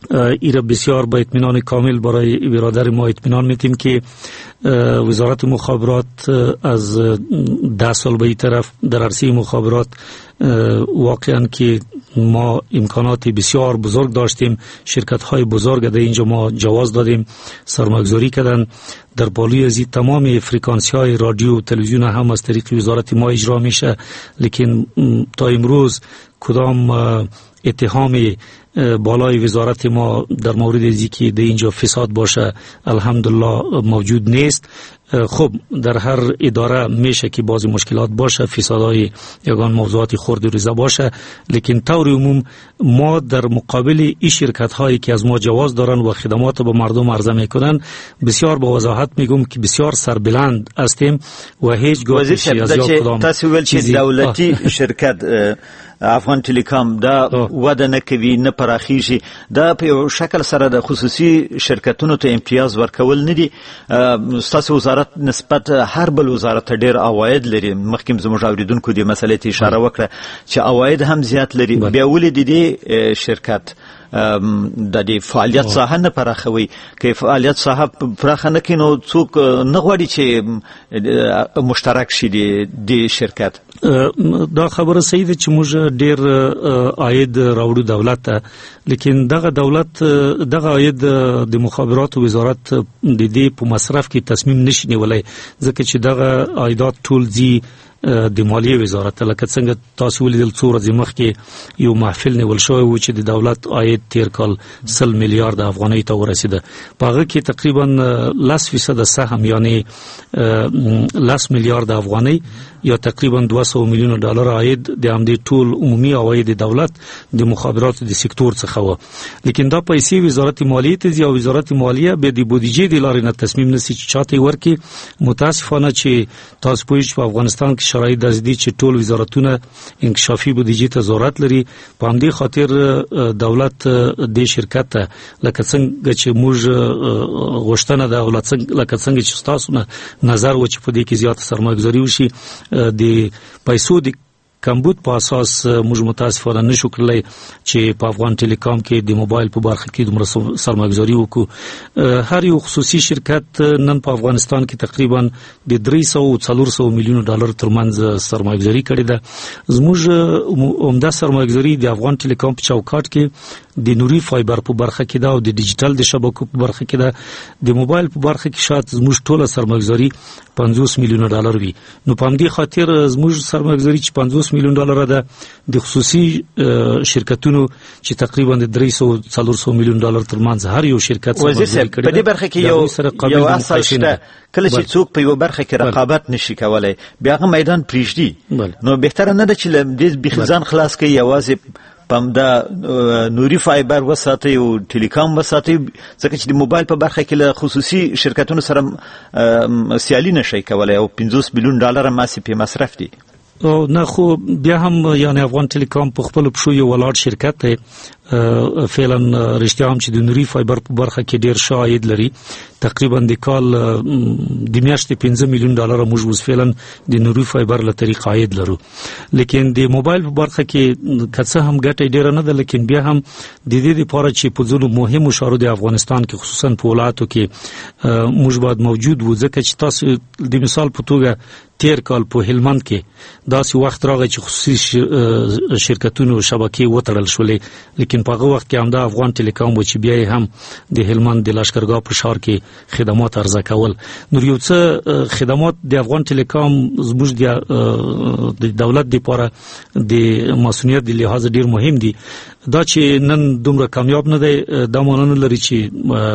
ایرا بسیار با اطمینان کامل برای برادر ما اطمینان میتیم که وزارت مخابرات از 10 سال به این طرف در عرصه مخابرات واقعا که ما امکانات بسیار بزرگ داشتیم، شرکت های بزرگ در اینجا ما جواز دادیم سرمایه‌گذاری کردن. در بالای از تمام فرکانسی های رادیو و تلویزیون هم از طریق وزارت ما اجرا میشه، لیکن تا امروز کدام اتهام بالای وزارت ما در مورد ازی که در اینجا فساد باشه الحمدلله موجود نیست. خب در هر اداره میشه که بعضی مشکلات باشه، فسادهای یگان موضوعات خرد و ریزه باشه، لیکن طور عموم ما در مقابل این شرکت هایی که از ما جواز دارن و خدمات به مردم عرضه میکنن بسیار با وضاحت میگم که بسیار سربلند هستیم و هیچ گویی از یا کدام چیزی دولتی شرکت افغان تلکام دا وده نکوي نه پراخیږي دا په یو شکل سره د خصوصي شرکتونو ته امتیاز ورکول نه دي. ستاسو وزارت نسبت هر بل وزارت ډیر عواید لري، مخکې زموږ اوریدونکو دې مسلې ته اشاره وکړه چې عواید هم زیات لري، بیا ولې د دې شرکت د دې فعالیت ساحه نه پراخوي؟ که فعالیت ساحه پراخه نه کړي نو څوک نه غواړي چې مشترک شي د شرکت. دا خبره صحیح ده چې موږ ډیر عاید راوړو دولت ته، لیکن دغه عاید د مخابرات وزارت د دې په مصرف کې تصمیم نشي نیولای، ځکه چې دغه عایدات ټول زی د مالیه وزارت. لکه څنګه تاسو ولیدل څو ورځې مخکې یو محفل نیول شوی و چې د دولت عاید تیر کال 100 میلیارد افغانۍ ته ورسیده، په هغه کې تقریبا 10% سهم یعنی 10 میلیارد افغانۍ یا تقریبا 200 میلیون ډالر عاید د همدې ټول عمومي عواید دولت د مخابرات د سکتور څخه و. لیکن دا پیسې وزارت مالیه ته یا وزارت مالیه به د بودیجې د لارې نه تصمیم نسی چې چاته ورکي. متاسفانه چې تاسو پوهیږئ په افغانستان کې شرایط داسې چې ټول وزارتونه انکشافي بودیجې ته ضرورت لري، په همدې خاطر دولت د شرکت ته لکه څنګه چې موږ غوښتنه ده لکه څنګه چې تاسو نه نظر و چې په دې کې زیاته سرمایه‌گذاري وشي د پیسو د کمبود په اساس موږ متاسفانه نشو کړلای چې په افغان ټیلیکام کې د موبایل په برخه کې دومره سرمایه‌گذاري وکړو. هر یو خصوصي شرکت نن په افغانستان کې تقریبا د 300 او 400 میلیون ډالر ترمنځ سرمایه‌گذاري کړې ده. زموږ عمده سرمایه‌گذاري د افغان ټیلیکام په چوکاټ کې د نوري فایبر په برخه کې ده او د ډیجیټل د شبکو په برخه کې ده. د موبایل په برخه کې شاید زموږ ټوله سرمایه‌گذاري 50 میلیون ډالر وي. نو په همدې خاطر زموږ سرمایه‌گذاري چې 50 میلیون ډالر ده د خصوصي شرکتونو چې تقریبا د 300 میلیون ډالر ترمنځ هر یو شرکت سرمایه‌گذاري کړي. په دې برخه کې یو اصل شته، کله چې څوک په یو برخه کې رقابت نشي کولای بیا هغه میدان پریږدي. نو بهتره نه ده چې د بخزان خلاص کوي یوازې پمدا نوري فایبر وساتي او ټیلیکام وساتي، ځکه چې د موبایل په برخه کې له خصوصي شرکتونو سره سیالي نشي کولای او 50 میلیون ډالر ماسي په مصرف دي. او نه خو بیا هم یعنی افغان ټیلیکام په خپل پښو یو ولاړ شرکت دی. فعلا رښتیا هم چې د نوري فایبر په برخه کې ډیر شاید لري، تقریبا د کال د میاشتې 15 میلیون ډالر موږ اوس فعلا د نوري فایبر له طریق عاید لرو. لیکن د موبایل په برخه کې کڅه هم ګټه ډیر نه ده، لیکن بیا هم د دې لپاره چې په ځینو مهمو شهرو د افغانستان کې خصوصا په ولایتو کې موږ باید موجود وو، ځکه چې تاسو د مثال په توګه تیر کال په هلمند کې داسې وخت راغی چې خصوصي شرکتونو شبکې وتړل شولې، لیکن په هغه وخت کې هم د افغان ټیلیکام و چې بیا هم د هلمند د لشکرګاه په ښار کې خدمات عرضه کول. نو یو څه خدمات د افغان ټیلیکام زموږ د دولت لپاره د مسؤلیت د لحاظ ډیر مهم دي. دا چې نن دومره کامیاب نه دی دا معنی نه لري چې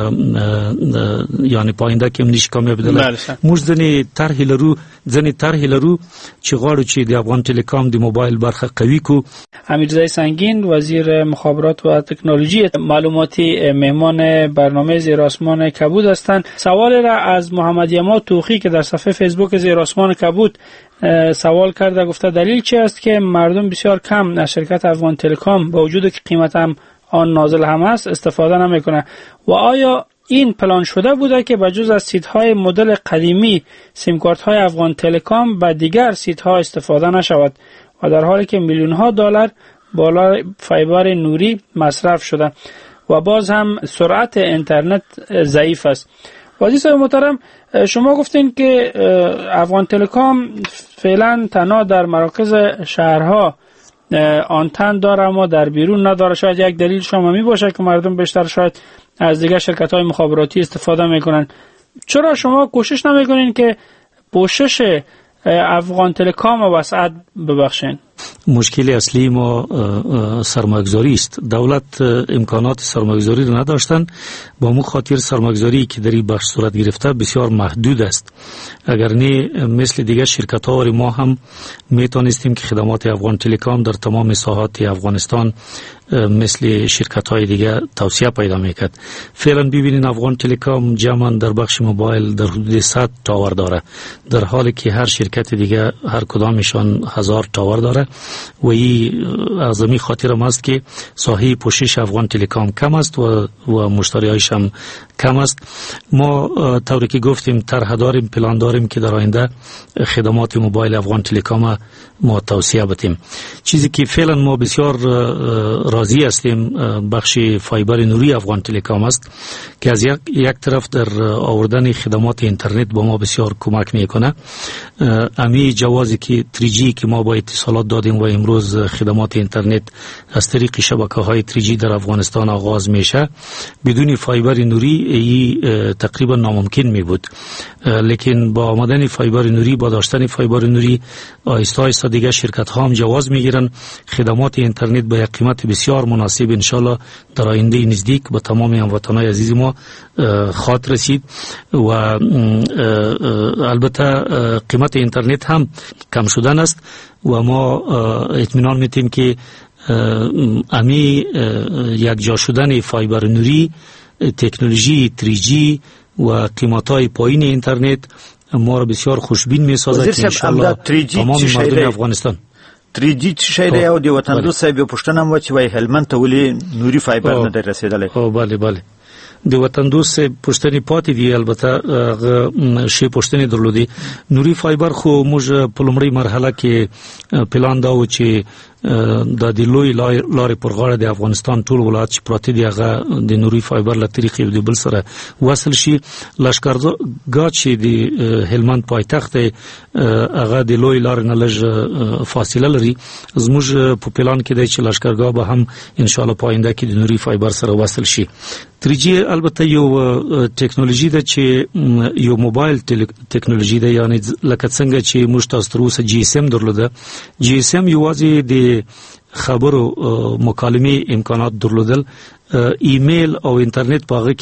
یعنی پاینده کې هم نشي کامیاب دی. موږ ځنې طرح لرو چې غواړو چې د افغان ټیلیکام د موبایل برخه قوي کو. امیرزای سنگین وزیر مخابرات و تکنولوژی معلوماتی مهمان برنامه زیر آسمان کبود هستند. سوال را از محمد یما توخی که در صفحه فیسبوک زیر آسمان کبود سوال کرده، گفته دلیل چی است که مردم بسیار کم از شرکت افغان تلکام با وجود که قیمت هم آن نازل هم است استفاده نمیکنه و آیا این پلان شده بوده که بجز از سیت‌های مدل قدیمی سیم کارت‌های افغان تلکام به دیگر سیت‌ها استفاده نشود و در حالی که میلیون‌ها دلار بالا فایبر نوری مصرف شده؟ و باز هم سرعت اینترنت ضعیف است. وزیر صاحب محترم، شما گفتین که افغان تلکام فعلا تنها در مراکز شهرها آنتن داره اما در بیرون نداره. شاید یک دلیل شما می باشه که مردم بیشتر شاید از دیگر شرکت‌های مخابراتی استفاده میکنن. چرا شما کوشش نمیکنین که پوشش افغان تلکام و وسعت ببخشین؟ مشکل اصلی ما سرمایه‌گذاری است. دولت امکانات سرمایه‌گذاری را نداشتن، با مو خاطر سرمایه‌گذاری که در این بخش صورت گرفته بسیار محدود است. اگر نه مثل دیگر شرکت‌ها و ما هم میتونستیم که خدمات افغان تلکام در تمام ساحات افغانستان مثل شرکت‌های دیگر توسعه پیدا میکرد. فعلا ببینید افغان تلکام جمعاً در بخش موبایل در حدود 100 تاور داره، در حالی که هر شرکت دیگر هر کدامشان 1000 تاور داره و این اعظمی خاطر هم است که ساحه پوشش افغان تلکام کم است و مشتریایش هم کم است. ما طوری که گفتیم طرح داریم، پلان داریم که در آینده خدمات موبایل افغان تلکام ما توسعه بدیم. چیزی که فعلا ما بسیار راضی هستیم بخش فایبر نوری افغان تلکام است که از یک طرف در آوردن خدمات اینترنت با ما بسیار کمک میکنه. امی جوازی که 3G که ما با اتصالات دادیم و امروز خدمات اینترنت از طریق شبکه‌های 3G در افغانستان آغاز میشه، بدون فایبر نوری ای تقریبا ناممکن می بود. لیکن با آمدن فایبر نوری، با داشتن فایبر نوری، آهسته آهسته دیگه شرکت ها هم جواز میگیرن خدمات اینترنت به یک قیمت بسیار مناسب انشالله در آینده نزدیک به تمام هموطنان عزیز ما خواهد رسید. و البته قیمت اینترنت هم کم شدن است و ما اطمینان میتیم که امی یک جا شدن فایبر نوری، تکنولوژی 3G و قیمت‌های پایین اینترنت ما را بسیار خوشبین می‌سازد که انشالله تمام مردم افغانستان 3G چه شی دی او د وطن دوست صاحب پښتنه مو چې وای هلمند ته ولې نوري فایبر نه رسیدلی؟ بله د وطن دوست پښتني پاتې دی، البته شی پښتني درلودي. نوري فایبر خو موږ په لومړی مرحله کې پلان دا و چې د لوی لارې پر غاړه د افغانستان ټول ولایت چې پراته دی هغه د نوري فایبر له طریقې د بل سره وصل شي. لشکرګاه چې د هلمند پایتخت هغه د لوی لارې نه لږ فاصله لري. زموږ په پلان کې دی چې لشکرګاه به هم ان شاء الله په آینده کې د نوري فایبر سره وصل شي. 3G البته یو ټکنالوژي ده چې یو موبایل ټکنالوژي ده، یعنی لکه څنګه چې موږ تاسو تر اوسه GSM درلوده. GSM یوازې د خبرو مکالمه امکانات درلودل، ایمیل او انټرنیټ په هغه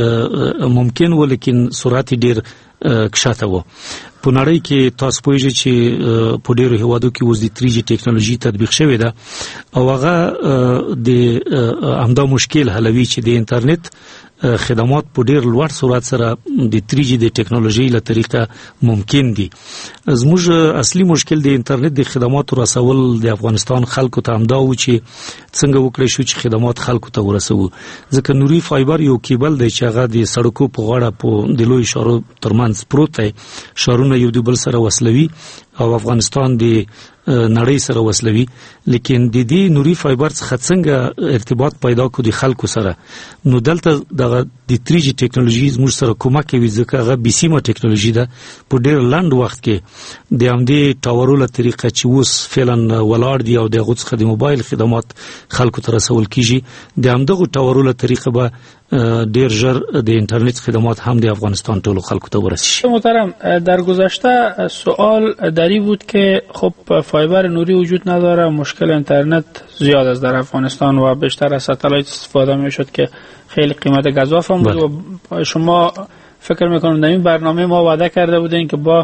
کې ممکن و لیکن سرعت ډیر کښته و. په نړۍ کې تاسو پوهیږئ چې په ډیرو هیوادو کې اوس د 3G ټکنالوژي تطبیق شوې ده او هغه د همدا مشکل حلوي چې د انټرنیټ خدمات په ډیر لوړ سرعت سره د 3G د ټکنالوژي له طریقه ممکن دي. زموږ اصلي مشکل د انټرنیټ د خدماتو رسول د افغانستان خلکو ته همدا و چې څنګه وکړای شو چې خدمات خلکو ته ورسوو. ځکه نوري فایبر یو کیبل دی چې هغه د سړکو په غاړه په د لوی ښارونو ترمنځ پروت دی، ښارونه یو د بل سره وصلوي او افغانستان د نړۍ سره وصلوي. لیکن د دې نوري فایبر څخه څنګه ارتباط پیدا کو د خلکو سره، نو دلته د 3G ټکنالوژي زموږ سره کومک کوي ځکه هغه بیسیمه ټکنالوژي ده. په ډیر لنډ وخت کې د همدې ټاورو له طریقه چې اوس فعلا ولاړ دي او د هغو څخه د موبایل خدمات خلکو ته رسول کیږي، د همدغو ټاورو له طریقه به دیر ژر د اینترنت خدمات هم د افغانستان ټولو خلکو ته ورسیږي. محترم، در گذشته سوال دری بود که خب فایبر نوری وجود نداره، مشکل اینترنت زیاد است در افغانستان و بیشتر از ستلایت استفاده میشد که خیلی قیمت گزاف هم بود و شما فکر میکنم در این برنامه ما وعده کرده بودین که با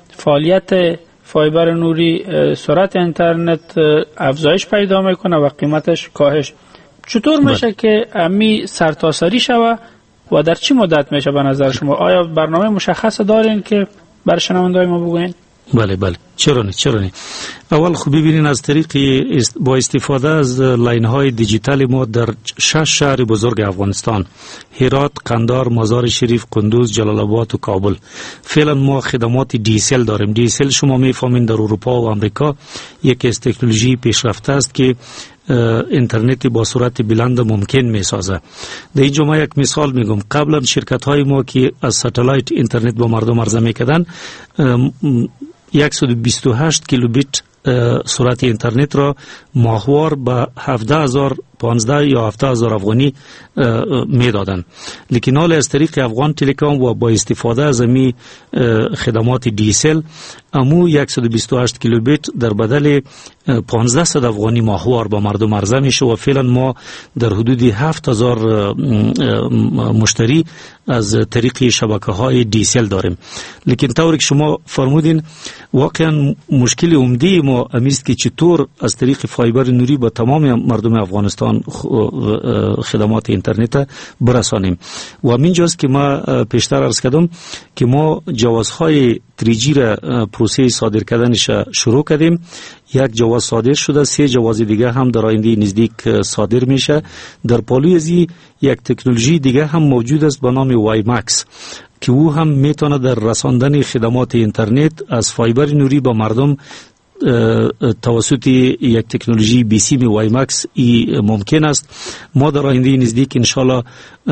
فعالیت فایبر نوری سرعت اینترنت افزایش پیدا میکنه و قیمتش کاهش. چطور میشه که امی سرتاسری شوه و در چی مدت میشه به نظر شما؟ آیا برنامه مشخص دارین که بر شنونده‌های ما بگوین؟ بله چرا اول خب ببینین از طریق با استفاده از لاین های دیجیتال ما در 6 شهر بزرگ افغانستان، هرات، قندار، مزار شریف، قندوز، جلال آباد و کابل، فعلا ما خدمات DSL داریم. DSL شما میفهمین در اروپا و آمریکا یک از تکنولوژی پیشرفته است که اینترنت با سرعت بلند ممکن میسازه. در اینجا ما یک مثال میگم. قبلا شرکت های ما که از ساتلایت اینترنت با مردم عرضه میکردن 128 کیلوبیت سرعت اینترنت را ماهوار به 17,015 یا 17,000 افغانی میدادن. لیکن حال از طریق افغان تلکام و با استفاده از می خدمات DSL امو 128 کیلوبیت در بدل 1500 افغانی ماهوار با مردم عرضه میشه و فعلا ما در حدود 7000 مشتری از طریق شبکه های DSL داریم. لیکن طوری که شما فرمودین واقعا مشکل عمده ما امیست که چطور از طریق فایبر نوری با تمام مردم افغانستان خدمات اینترنت برسانیم. و همینجاست که ما پیشتر عرض کردم که ما جوازهای 3G را پروسه صادر کردنش شروع کردیم. یک جواز صادر شده، 3 جواز دیگه هم در آینده نزدیک صادر میشه. در پالوی از یک تکنولوژی دیگه هم موجود است به نام وای مکس که او هم میتونه در رساندن خدمات اینترنت از فایبر نوری به مردم توسط یک تکنولوژی بیسیم وای مکس ممکن است. ما در آینده نزدیک انشالله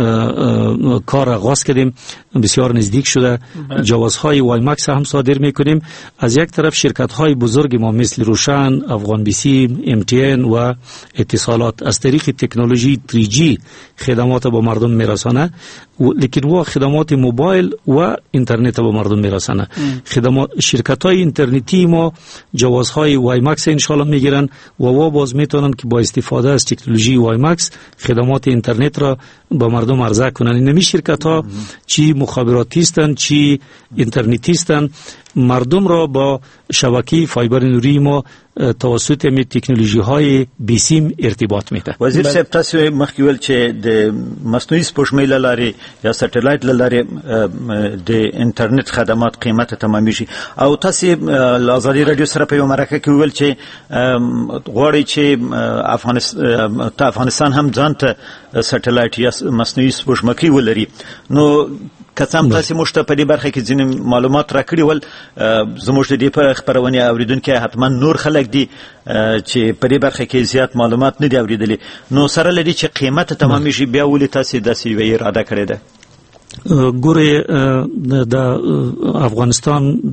کار آغاز کردیم، بسیار نزدیک شده. جوازهای وای مکس هم صادر میکنیم. از یک طرف شرکت های بزرگ ما مثل روشن، افغان بیسیم، MTN و اتصالات از طریق تکنولوژی 3G خدمات به مردم میرسانه، لیکن و خدمات موبایل و اینترنت به مردم میرسانه. خدمات شرکت های اینترنتی ما جوازهای وای مکس انشالله میگیرن و باز میتونن که با استفاده از تکنولوژی وای مکس خدمات اینترنت را به مردم عرضه کنن. این شرکت ها چی مخابراتی هستند چی اینترنتی هستند، مردم را با شبکه فایبر نوری ما توسط می تکنولوژی های بیسیم ارتباط میده. وزیر صاحب تاسو مخکې ویل چې د مصنوعي سپوږمۍ له لارې یا سټلایټ له لارې د انټرنیټ خدمات قیمته تمامیږي او تاسو له ازادي رادیو سره په یو مرکه کې ویل چې غواړي چې افغانستان هم ځان ته سټلایټ یا مصنوعي سپوږمکۍ ولري. نو کسام تاسو مشته په دې برخه کې ځینې معلومات راکړي ول زموږ د دې په خبرونه اوریدونکو حتما نور خلک دي چې په دې برخه کې زیات معلومات نه دی اوریدلي. نو سره لري چې قیمته تمامیږي بیا ولې تاسو داسې وی اراده کړې ده؟ ګوره د افغانستان د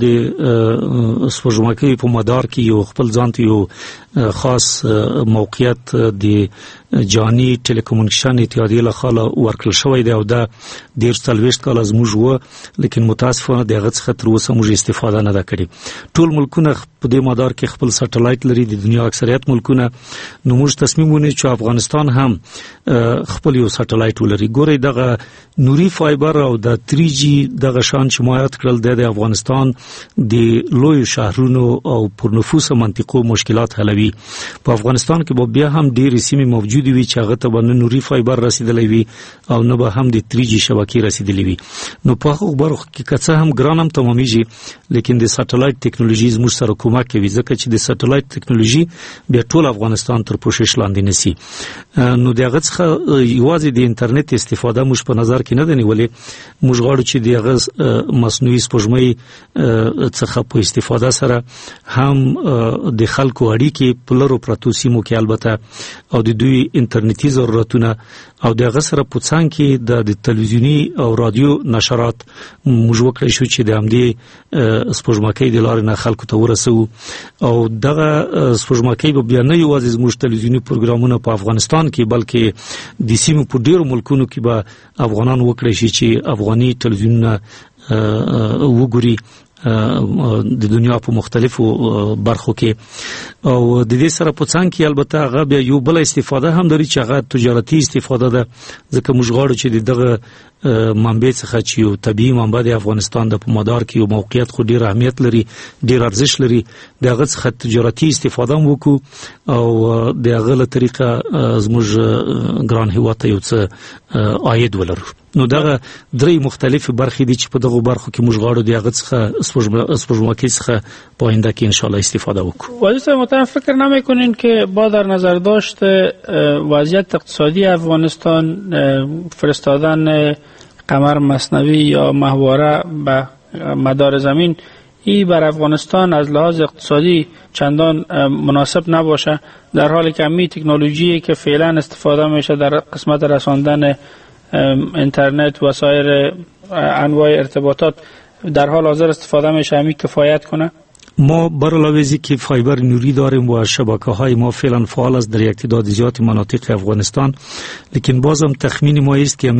سپوږمکۍ په مدار کې یو خپل ځان ته یو خاص موقعیت د جهاني ټیلیکومونیکیشن اتحادیه له خوا ورکړل شوی دی او دا 40 کال از موږ و، لیکن متاسفانه دغه څخه تر اوسه موږ استفاده نه کړې. ټول ملکونه په دې مدار کې خپل سټلایټ لري، د دنیا اکثریت ملکونه. نو موږ تصمیم ونیو چې افغانستان هم خپل یو سټلایټ ولري. ګوره دغه نوري فایبر او د 3G دغه شان چې ما یاد کړل د افغانستان د لوی شهرونو او پرنفوس منطقو مشکلات حلوي. په افغانستان کې به بیا هم ډېر سیمې موجود وي چې هغه ته به نه نوري فایبر رسیدلی وي او نه به هم د 3G شبکې رسیدلی وي. نو په هغو برخو کې که څه هم ګران هم تمامیږي، لیکن د سټلایټ ټکنالوژي زموږ سره کومک کوي، ځکه چې د سټلایټ ټکنالوژي بیا ټول افغانستان تر پوښښ لاندې نسی. نو دغه څخه یوازې د انټرنیټ استفاده موږ په نظر کې نه دی نیولې. موږ غواړو چې دغه مصنوعي سپوږمۍ څخه په استفاده سره هم د خلکو اړیکې په لرو پرتو سیمو کې البته او د دوی انټرنیټي ضرورتونه او دغه سره په څنګ کې د تلویزیونی او رادیو نشرات موږ وکړی شو چې د همدې سپوږمکۍ د لارې نه خلکو ته ورسوو. او دغه سپوږمکۍ به بیا نه یوازې زموږ تلویزیونی پروګرامونه په افغانستان کې بلکې د سیمو په ډیرو ملکونو کې به افغانان وکړي شي چې افغاني تلویزیونونه وګوري د دنیا په مختلفو برخو کې. او د دې سره په څنګ کې البته هغه بیا یو بل استفاده هم لري چې هغه تجارتي استفاده ده، ځکه موږ غواړو چې دغه منبع څخه چې یو طبيعي منبع د افغانستان د په مدار کې یو موقعیت خو ډیر اهمیت لري، ډیر ارزښت لري، دغه څخه تجارتي استفاده وکړو او دغه له طریقه زموږ ګران هیواد ته یو څه عاید ولرو. نو دغه درې مختلف برخې دي چې په دغه برخو کې موږ غواړو د هغه څخه سپوږمکۍ څخه په آینده کې ان شاء الله استفاده وکړو. وزیر محترم فکر نمی‌کنین که با در نظر داشت وضعیت اقتصادی افغانستان فرستادن قمر مصنوعی یا ماهواره به مدار زمین این بر افغانستان از لحاظ اقتصادی چندان مناسب نباشه، در حالی که همین تکنولوژی که فعلا استفاده میشه در قسمت رساندن اینترنت و سایر انواع ارتباطات در حال حاضر استفاده میشه همین کفایت کنه؟ ما بر علاوه از اینکه فایبر نوری داریم و شبکه‌های ما فعلا فعال است در یک تعداد زیاد مناطق افغانستان، لیکن بازم تخمین ما است که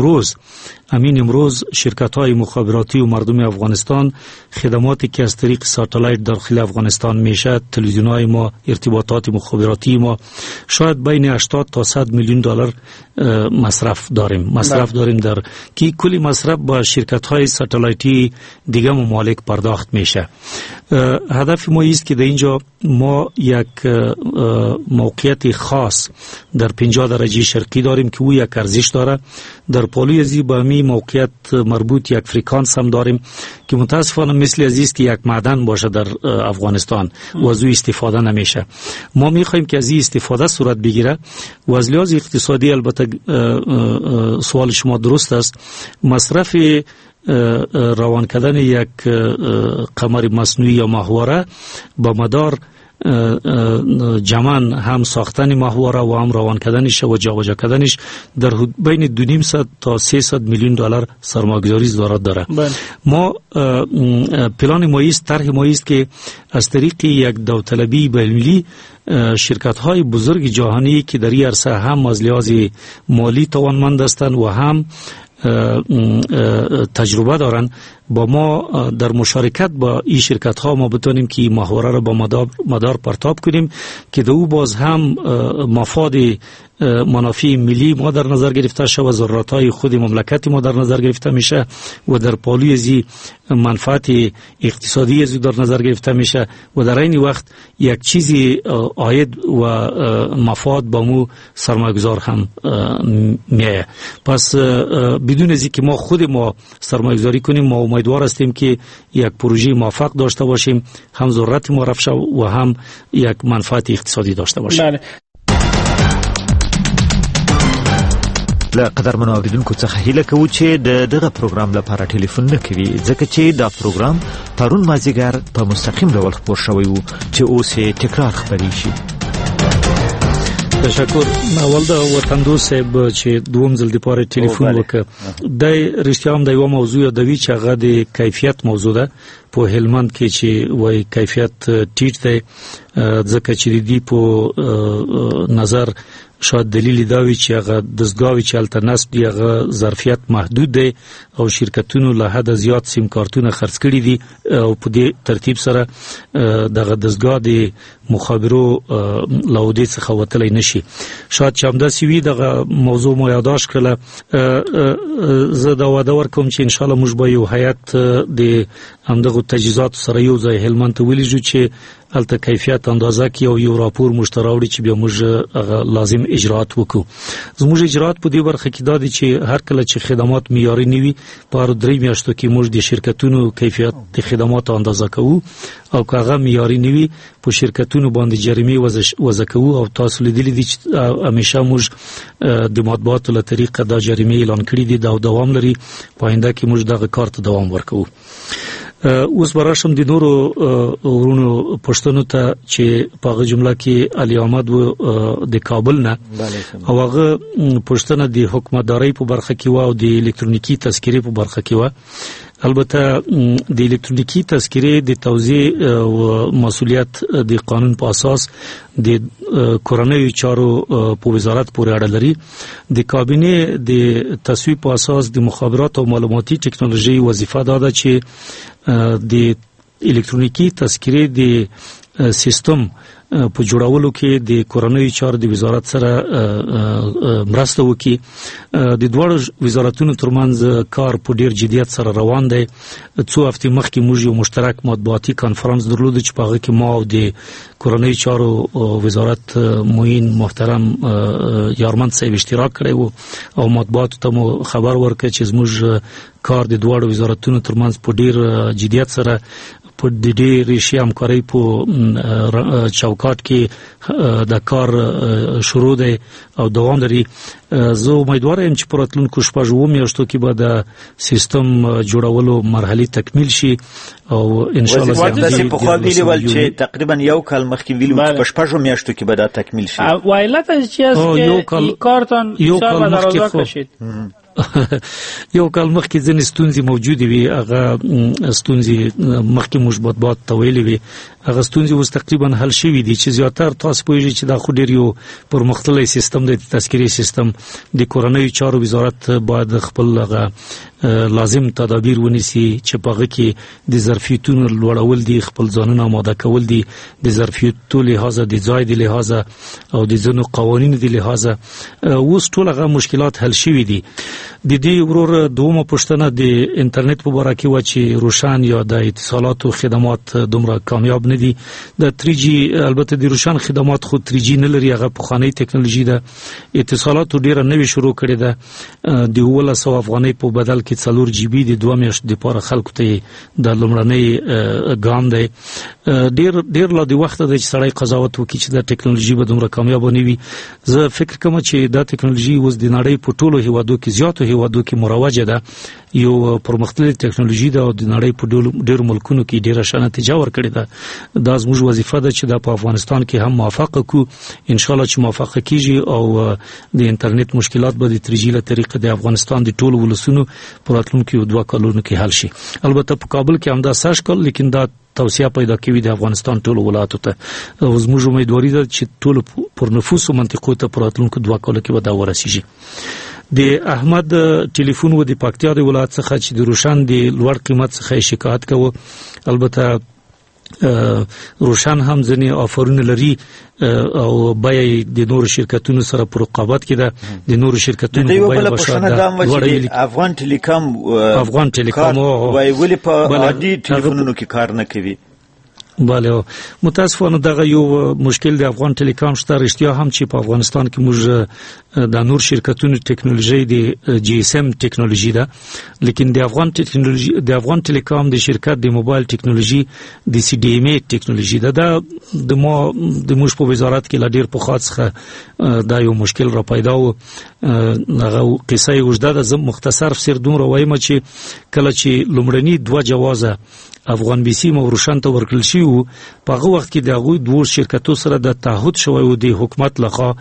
امروز شرکت‌های مخابراتی و مردم افغانستان خدماتی که از طریق ساتلایت داخل افغانستان میشه، تلویزیون‌های ما، ارتباطات مخابراتی ما، شاید بین 80 تا 100 میلیون دلار مصرف داریم در که کلی مصرف با شرکت‌های ساتلایتی دیگه ممالک پرداخت میشه. هدف ما است که در اینجا ما یک موقعیت خاص در 50 درجه شرقی داریم که او یک ارزش داره. در پالوی ازی با می موقعیت مربوط یک فرکانس هم داریم که متاسفانه مثل ازیست که یک معدن باشه در افغانستان و از او استفاده نمیشه. ما میخوایم که از این استفاده صورت بگیره و از لحاظ اقتصادی البته سوال شما درست است. مصرف روان کردن یک قمر مصنوعی یا ماهواره با مدار جمعاً هم ساختن ماهواره و هم روان کردنش و جابجا کردنش در بین 2.5 تا 300 میلیون دلار سرمایه‌گذاری ضرورت داره. ما پلان ما است، طرح ما است که از طریق یک داوطلبی بین‌المللی شرکت‌های بزرگ جهانی که در این عرصه هم از لحاظ مالی توانمند هستند و هم تجربه دارن با ما در مشارکت با این شرکت ها ما بتونیم که ماهواره را با مدار پرتاب کنیم که دو باز هم مفاد منافع ملی ما در نظر گرفته شود و ضرورت های خود مملکت ما در نظر گرفته میشه و در پالوی ازی منفعت اقتصادی ازی در نظر گرفته میشه و در این وقت یک چیزی عاید و مفاد با مو سرمایه‌گذار هم میه. پس بدون ازی که ما خود ما سرمایه‌گذاری کنیم ما امیدوار هستیم که یک پروژه موفق داشته باشیم، هم ضرورت ما رفع و هم یک منفعت اقتصادی داشته باشیم. بله. لقدر منو اوریدونکو څخه هیله کوو چې دغه پروګرام لپاره ټلیفون نه کوي ځکه چې دا پروګرام پرون مازیګر په مستقیم ډول خبر شوی وو چې اوس یې تکرار خبري شي. تشکر. اول دا وطندو صاحب چې دوم ځل د پاره ټلیفون وکړ د رښتیا هم د یو موضوع د وی چې هغه د کیفیت موضوع ده په هلمند کې چې وای کیفیت ټیټ دی ځکه چې دی په نظر شاید دلیل دا وی چې هغه دستګاوي چې الته نصب دی هغه ظرفیت محدود دی او شرکتونو له حد زیات سیم کارتونه خرڅ کړي دي او په دې ترتیب سره دغه دستګا د مخابرو لاودې څخه وتلای نشي. شاید چې همدا سی وی دغه موضوع مو یاداش کړل. زه دا وعده ورکوم چې ان شاء الله موږ به یو هیئت د همدغه تجهیزات سره یو ځای هلمند ته ولېږو چې الته کیفیت اندازه کی او یو راپور مشتراوړي چې بیا موږ لازم اجراات وکړو. زموږ اجراات په دې برخه کې دا دي چې هر کله چې خدمات معیاري نیوي په 3 میاشتو کې موږ د شرکتونو کیفیت د خدماتو اندازه کوو او کاغه معیاري نیوي په شرکتونو باندې جریمه وضع کوو او تاسو لیدلی دي چې همیشه موږ د مطبوعاتو له طریقه دا جریمه اعلان کړې دي دا دوام لري په آینده کې موږ دغه کار ته دوام ورکوو. اوس براشم د نورو ورونو پښتنو ته چې په جمله کې علي احمد و د کابل نه او هغه پښتنه د حکومتداري په برخه کې و او د الکترونیکی تذکرې په برخه کې و. البته د الکترونیکی تذکرې د توزیع او مسؤلیت د قانون په اساس د کورنیو چارو په وزارت پورې اړه لري. د کابینه د تصویب په اساس د مخابرات او معلوماتي ټکنالوژي وظیفه ده چې د الکترونیکی تذکرې د سیستم په جوړولو کې د کورنۍ چارو د وزارت سره مرسته وکړي. د دوه وزارتونو ترمنځ کار په ډیر جدیت سره روان دی. څو هفته مخکې موږ یو مشترک مطبوعاتي کانفرنس درلود چې په هغه کې ما او د کورنۍ چارو وزارت معین محترم یارمند صاحب اشتراک کړی وو او مطبوعاتو ته مو خبر ورکړ چې زموږ کار د دوه وزارتونو ترمنځ په ډیر جدیت سره په دې ریشي همکاري په چوکاټ کې د کار شروع دی او دوام لري. زه امیدوار یم چې په راتلونکو شپږو میاشتو کې به د سیستم جوړولو مرحله تکمیل شي او ان شاء الله زه په خو ویلي ول چې تقریبا یو کال مخکې ویلو چې په شپږو میاشتو کې به دا تکمیل شي. وایلت چې کارتون یو کال مخکې یو کال مخکې ځینې ستونزې موجودې وي. هغه ستونزې مخکې موږ مطبوعات ته ویلې وي. هغه ستونزې اوس تقریبا حل شوي دي چې زیاتره تاسو پوهیږئ چې دا خو ډېر یو پرمختللی سیستم دی. تذکیري سیستم د کورنۍ چارو وزارت باید خپل لازم تدابیر ونیسي چې په هغه کې د ظرفیتونو لوړول دي، خپل ځانونه آماده کول دي، د ظرفیتو لحاظه، د ځای د لحاظه او د ځینو قوانینو د لحاظه. اوس ټول هغه مشکلات حل شوي دي. د دې ورور دومره پښتنه د انټرنیټ په باره کې و چې روشن یا د اتصالاتو خدمات دومره کامیاب نه دي. د 3G البته د روشن خدمات خو 3G نه لري، هغه پخوانی ټکنالوژي ده. اتصالات ډیره نوې شروع کړې ده. د 1100 افغانۍ په بدل کې 4 GB د 2 میاشتې لپاره خلکو ته د لومړنۍ ګام دی. ډیر لا د وخت د سړی قضاوت وکړي چې د ټکنالوژي به دومره کامیاب نه وي. زه فکر کوم چې دا ټکنالوژي اوس د نړۍ په ټولو هیوادو کې زیاتو هیوادو کې مروجه ده. یو پرمختللې ټکنالوژي ده او د نړۍ په ډیرو ملکونو کې ډیره ښه نتیجه ورکړې ده. دا زموږ وظیفه ده چې دا په افغانستان کې هم موافقه کو. ان شاء الله چې موافقه کیږي او د انټرنیټ مشکلات به د 3G له طریقې د افغانستان د ټولو ولسونو په راتلونکو 2 کلونو کې حل شي. البته په کابل کې هم دا سږ کال لیکن دا توسعه پیدا کوي د افغانستان ټولو ولایتو ته. زموږ امیدواري ده چې ټولو پر نفوسو منطقو ته په راتلونکو 2 کالو کې به دا ورسیږي. د احمد ټلیفون و د پکتیا د ولایت څخه چې د روشن د لوړ قیمت څخه شکایت کوي. البته روشن هم ځنې آفرونه لري او بای د نور شرکتونو سره پر رقابت کې ده. د نور شرکتونو بای بشاده افغان ټلیکام وای ولی په عادي ټلیفونونو کې کار نه کوي. بله متاسفانه دغه یو مشکل د افغان ټلیکام شته. رښتیا هم چې په افغانستان کې موږ د نور شرکتونو ټکنالوژي د GSM ټکنالوژي ده، لیکن د افغان ټلیکام د شرکت د موبایل ټکنالوژي د CDMA ټکنالوژي ده. دا د موږ په وزارت کې لا ډیر په خاصه دا یو مشکل را پیدا و. هغه قصه یې وجده ده. زه مختصر سر دومره وایم چې کله چې لومړني 2 جوازه افغان بي سي موروشن ته ورکړل شي او په هغه وخت کې د هغوی 2 شرکتو سره د تعهد شوی و د حکومت لخوا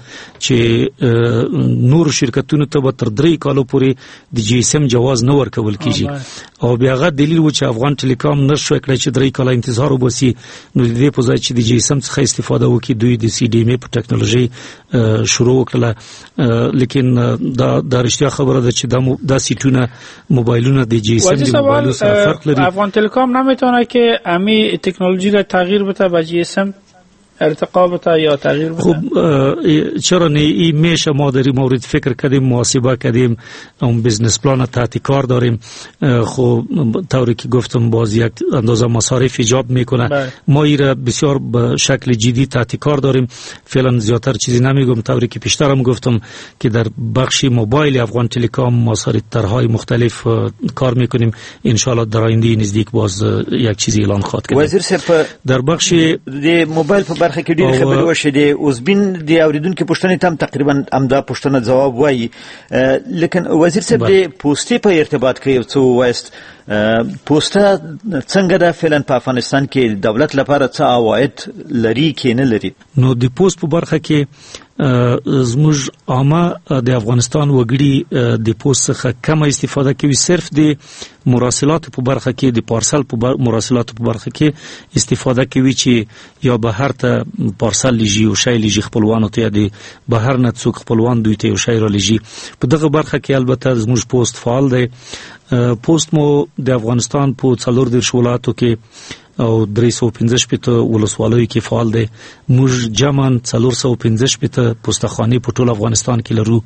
چې نور شرکتونو ته به تر 3 کالو پورې د GSM جواز نه ورکول کیږي. او بیا هغه دلیل و چې افغان ټلیکام نشو کړی چې 3 کاله انتظار وباسي. نو د دې په ځای چې د GSM څخه استفاده وکړي دوی د CDMA په ټکنالوژي شروع وکړه. لیکن دا رښتیا خبره ده چې دا سیټونه موبایلونه د GSM د موبایلونو سره فرق لري. افغان ټلیکام نمیتونه که امی تکنولوژی را تغییر بده با GSM ارتقا بده یا تغییر بده؟ خب چرا نه؟ این میشه ما در این مورد فکر کردیم، محاسبه کردیم، اون بیزنس پلان تحت کار داریم. خب طوری که گفتم باز یک اندازه مصارف ایجاب میکنه. ما ایره بسیار به شکل جدی تحت کار داریم. فعلا زیاتر چیزی نمیگم. طوری که پیشترم گفتم که در بخش موبایل افغان تلکام مصارف طرحهای مختلف کار میکنیم. ان شاء الله در آینده نزدیک باز یک چیزی اعلان خواهد کرد. وزیر صاحب در بخش موبایل په برخه کې ډېر خبرې وشوې دي. اوس بین د اوریدونکو پوښتنې ته هم تقریبا همدا پوښتنه جواب وایي. لیکن وزیر صاحب د پوسټې په ارتباط کې یو څه وایست. پوسټه څنګه ده فعلا په افغانستان کې دولت لپاره څه عواید لري کې نه لري؟ نو د پوسټ په برخه کې زموږ عامه د افغانستان وګړي د پوسټ څخه کم استفاده کوي. صرف د مراسلات په برخه کې د پارسل په مراسلات په برخه کې استفاده کوي چې یا بهر ته پارسل لږی او شای لږی خپلوانو ته د بهر نه څوک خپلوان دوی ته یو شای را لږی. په دغه برخه کې البته زموږ پوسټ فعال دی. پوسټ مو د افغانستان په 4 ولایتو کې او 315 پته ولسوالۍ کې فعال دي. موږ جمعاً 415 پته پوستخانه په ټول افغانستان کې لرو.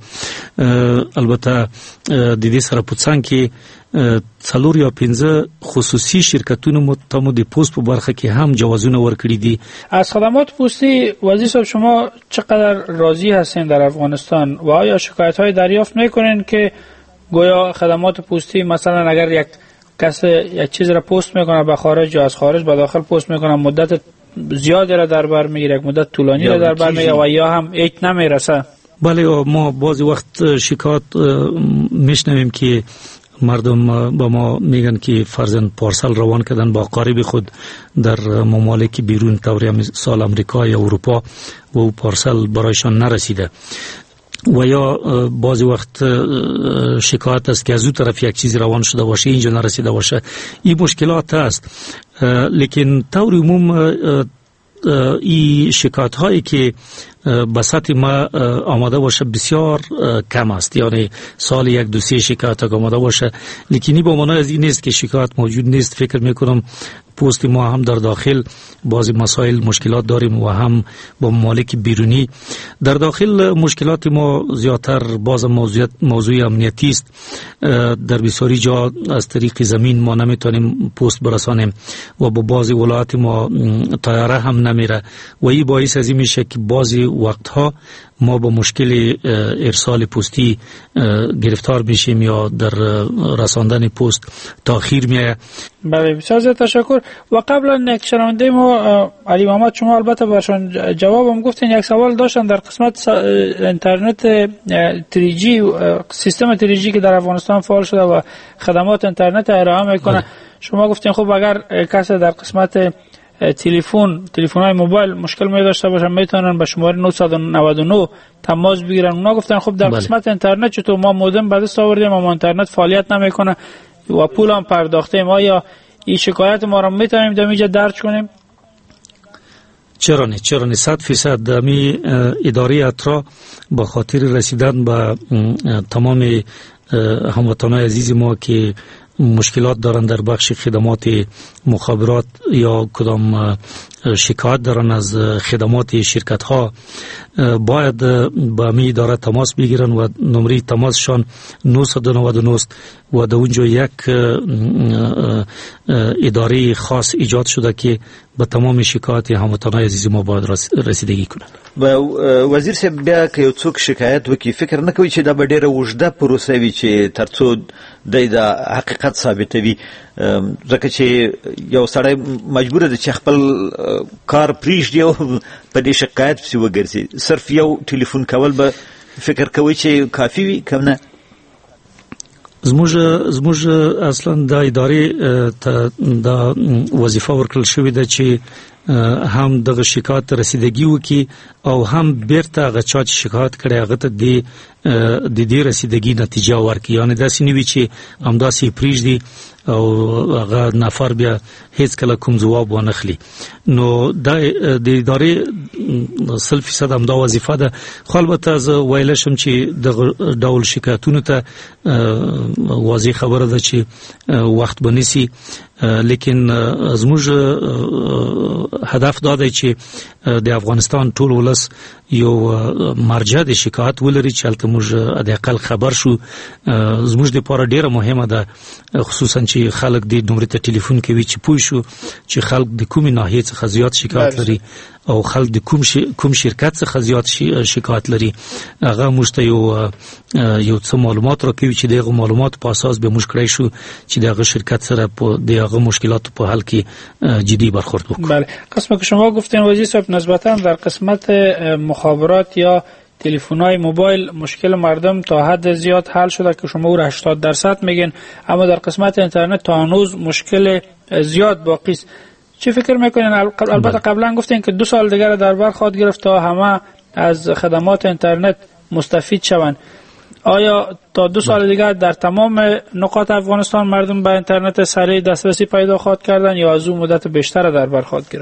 البته د دې سره په څنګ کې 4 یا 15 خصوصي شرکتونو ته د پوست په برخه کې هم جوازونه ورکړي دي. از خدمات پستی وزیر صاحب شما چقدر راضی هستین در افغانستان و آیا شکایت‌های دریافت می‌کنین که گویا خدمات پستی مثلا اگر یک کس یک چیز را پست میکنه به خارج یا از خارج به داخل پست میکنه مدت زیادی را در بر میگیره، یک مدت طولانی را در بر میگیره و یا هم هیچ نمیرسه؟ بله، ما بعضی وقت شکایت میشنویم که مردم با ما میگن که فرضاً پارسل روان کردن با قارب خود در ممالک بیرون طور مثال امریکا یا اروپا و او پارسل برایشان نرسیده و یا بعضی وقت شکایت است که از او طرف یک چیزی روان شده باشه اینجا نرسیده باشه. این مشکلات است، لیکن طور عموم این شکایت هایی که به سطح ما آماده باشه بسیار کم است، یعنی سال 1-2 شکایت آماده باشه، لیکن با معنی از این نیست که شکایت موجود نیست. فکر میکنم پست ما هم در داخل بعضی مسائل مشکلات داریم و هم با ممالک بیرونی. در داخل مشکلات ما زیادتر باز موضوع امنیتی است. در بسیاری جا از طریق زمین ما نمیتونیم پست برسانیم و با بعضی ولایات ما طیاره هم نمیره و این باعث از این میشه که بعضی وقتها ما با مشکل ارسال پستی گرفتار میشیم یا در رساندن پست تاخیر میاد. بله، بسیار زیاد تشکر. و قبلا یک شنونده ما علی محمد شما البته برشان جوابم گفتین یک سوال داشتن در قسمت اینترنت 3G سیستم 3G که در افغانستان فعال شده و خدمات اینترنت ارائه میکنه. شما گفتین خب اگر کسی در قسمت تلفن‌های موبایل مشکل می داشته باشن میتونن به شماره 999 تماس بگیرن. اونا گفتن خب در قسمت اینترنت چطور ما مودم به دست آوردیم اما اینترنت فعالیت نمیکنه و پول هم پرداخته ما، یا این شکایت ما رو میتونیم در اینجا درج کنیم؟ چرا نه 100% می اداره اطرا با خاطر رسیدن به تمام هموطنان عزیز ما که مشکلات دارن در بخش خدمات مخابرات یا کدام شکایت دارن از خدمات شرکت ها باید با می اداره تماس بگیرن و نمره تماسشان 999 و در اونجا یک اداره خاص ایجاد شده که به تمام شکایت هموطنان عزیز ما باید رسیدگی کنند. وزیر صاحب بیا که یو څوک شکایت وکړي فکر نه کوي چې دا به ډیره اوږده پروسه وي چې ترڅو د حقیقت ثابتوي، ځکه چې یو سړی مجبور دی چې خپل کار پریږدي او په دې شکایت پسې وګرځي. صرف یو ټلیفون کول به فکر کوي چې کافي وي که نه؟ زموږ اصلا د ادارې ته دا وظیفه ورکړل شوې ده چې هم دغه شکایت رسیدگی وکي او هم بیرته هغه چا چې شکایت کړي هغه ته د دې رسیدگی نتیجه ورکړي، یعنی داسې نه وي چې همداسې پریږدي او هغه نفر بیا هیڅ کله کوم جواب ونخلي. نو دا د ادارې 100% هم دا وظیفه ده. خو البته زه ویلی شم چې دغه ډول شکایتونو ته واضح خبره ده چې وخت به نیسي، لیکن زموږ هدف دا دی چې د افغانستان ټول ولس یو مرجع د شکایت ولري چې هلته موږ د اقل خبر شو. زموږ دپاره ډیره مهمه ده خصوصا چې خلک د نمرې ته ټلیفون کوي چې پوه شو چې خلک د کومې ناحیې څخه زیات شکایت لري او خلک د کوم شرکت څخه زیات شکایت لري. هغه موږ ته یو څه معلومات راکوي چې دغه معلومات په اساس به موږ کړی شو چې دغه شرکت سره په دغه مشکلات په حل کې جدی برخورد وکړو. بله، قسمی که شما گفتین وزیر صاحب نسبتا در قسمت مخابرات یا تلفن‌های موبایل مشکل مردم تا حد زیاد حل شده که شما او 80% میگین، اما در قسمت اینترنت تا هنوز مشکل زیاد باقی است. چی فکر میکنین؟ البته قبلا گفتین که 2 سال دیگر در بر خواهد گرفت تا همه از خدمات اینترنت مستفید شوند. آیا تا 2 سال دیگر در تمام نقاط افغانستان مردم به اینترنت سریع دسترسی پیدا خواهد کردن یا از اون مدت بیشتر در بر خواهد گرفت؟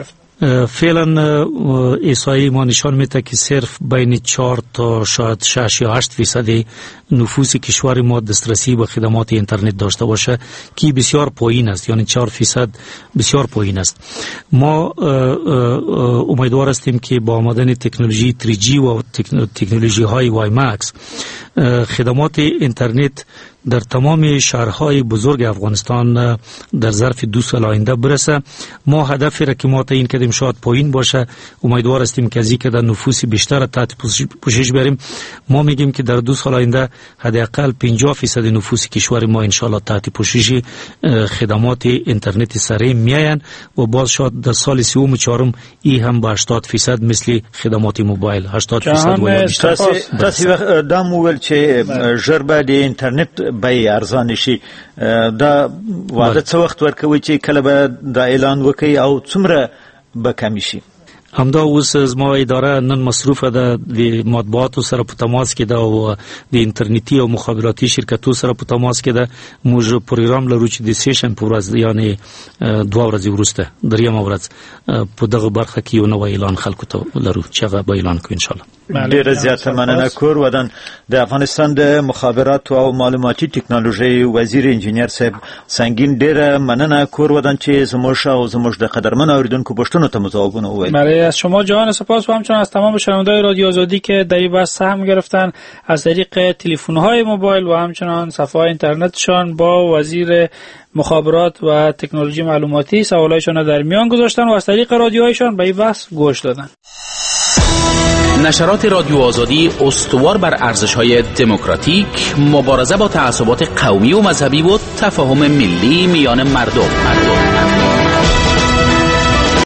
فعلا احصایه ما نشان میده که صرف بین 4 تا شاید 6 یا 8% نفوس کشور ما دسترسی به خدمات اینترنت داشته باشه که بسیار پایین است، یعنی 4% بسیار پایین است. ما امیدوار هستیم که با آمدن تکنولوژی 3G و تکنولوژی های وای مکس خدمات اینترنت در تمام شهرهای بزرگ افغانستان در ظرف 2 سال آینده برسه. ما هدفی را که ما تعیین کردیم شاید پایین باشه، امیدوار هستیم که از اینکه در نفوس بیشتر تحت پوشش بریم. ما میگیم که در 2 سال آینده حداقل 50% نفوس کشور ما انشالله تحت پوشش خدمات اینترنت سریع میاین و باز شاید در سال 3 و 4 این هم به 80% مثل خدمات موبایل 80% و بیشتر. تاسو دا مویل چې ژبه د اینترنت به ارزان شي، دا واده څه وخت ورکوي چې کله به دا اعلان وکړي او څومره به کمی شي؟ همدا اوس زما اداره نن مصروفه ده د مطبوعاتو سره په تماس کې ده او د انټرنیټي او مخابراتي شرکتو سره په تماس کې ده. موږ پروګرام لرو چې د سیشن په ورځ یعنی 2 ورځې وروسته درېمه ورځ په دغه برخه کې یو نوی اعلان خلکو ته لرو چې هغه به اعلان کوي ان شاء الله. ډیره زیاته مننه. کور ودان د افغانستان د مخابرات او معلوماتي ټکنالوژي وزیر انجینیر صاحب سنگین، ډیره مننه کور ودان چې زموږ او زموږ د قدرمن اوریدونکو پښتنو ته متوابونه وویل. برای از شما جهان سپاس و همچنین از تمام شنوندگان رادیو آزادی که در این بحث سهم گرفتن از طریق تلفن‌های موبایل و همچنین صفحه اینترنتشان با وزیر مخابرات و تکنولوژی معلوماتی سوالایشان در میان گذاشتن و از طریق رادیوهایشان به این بحث گوش دادن. نشرات رادیو آزادی استوار بر ارزش‌های دموکراتیک، مبارزه با تعصبات قومی و مذهبی و تفاهم ملی میان مردم.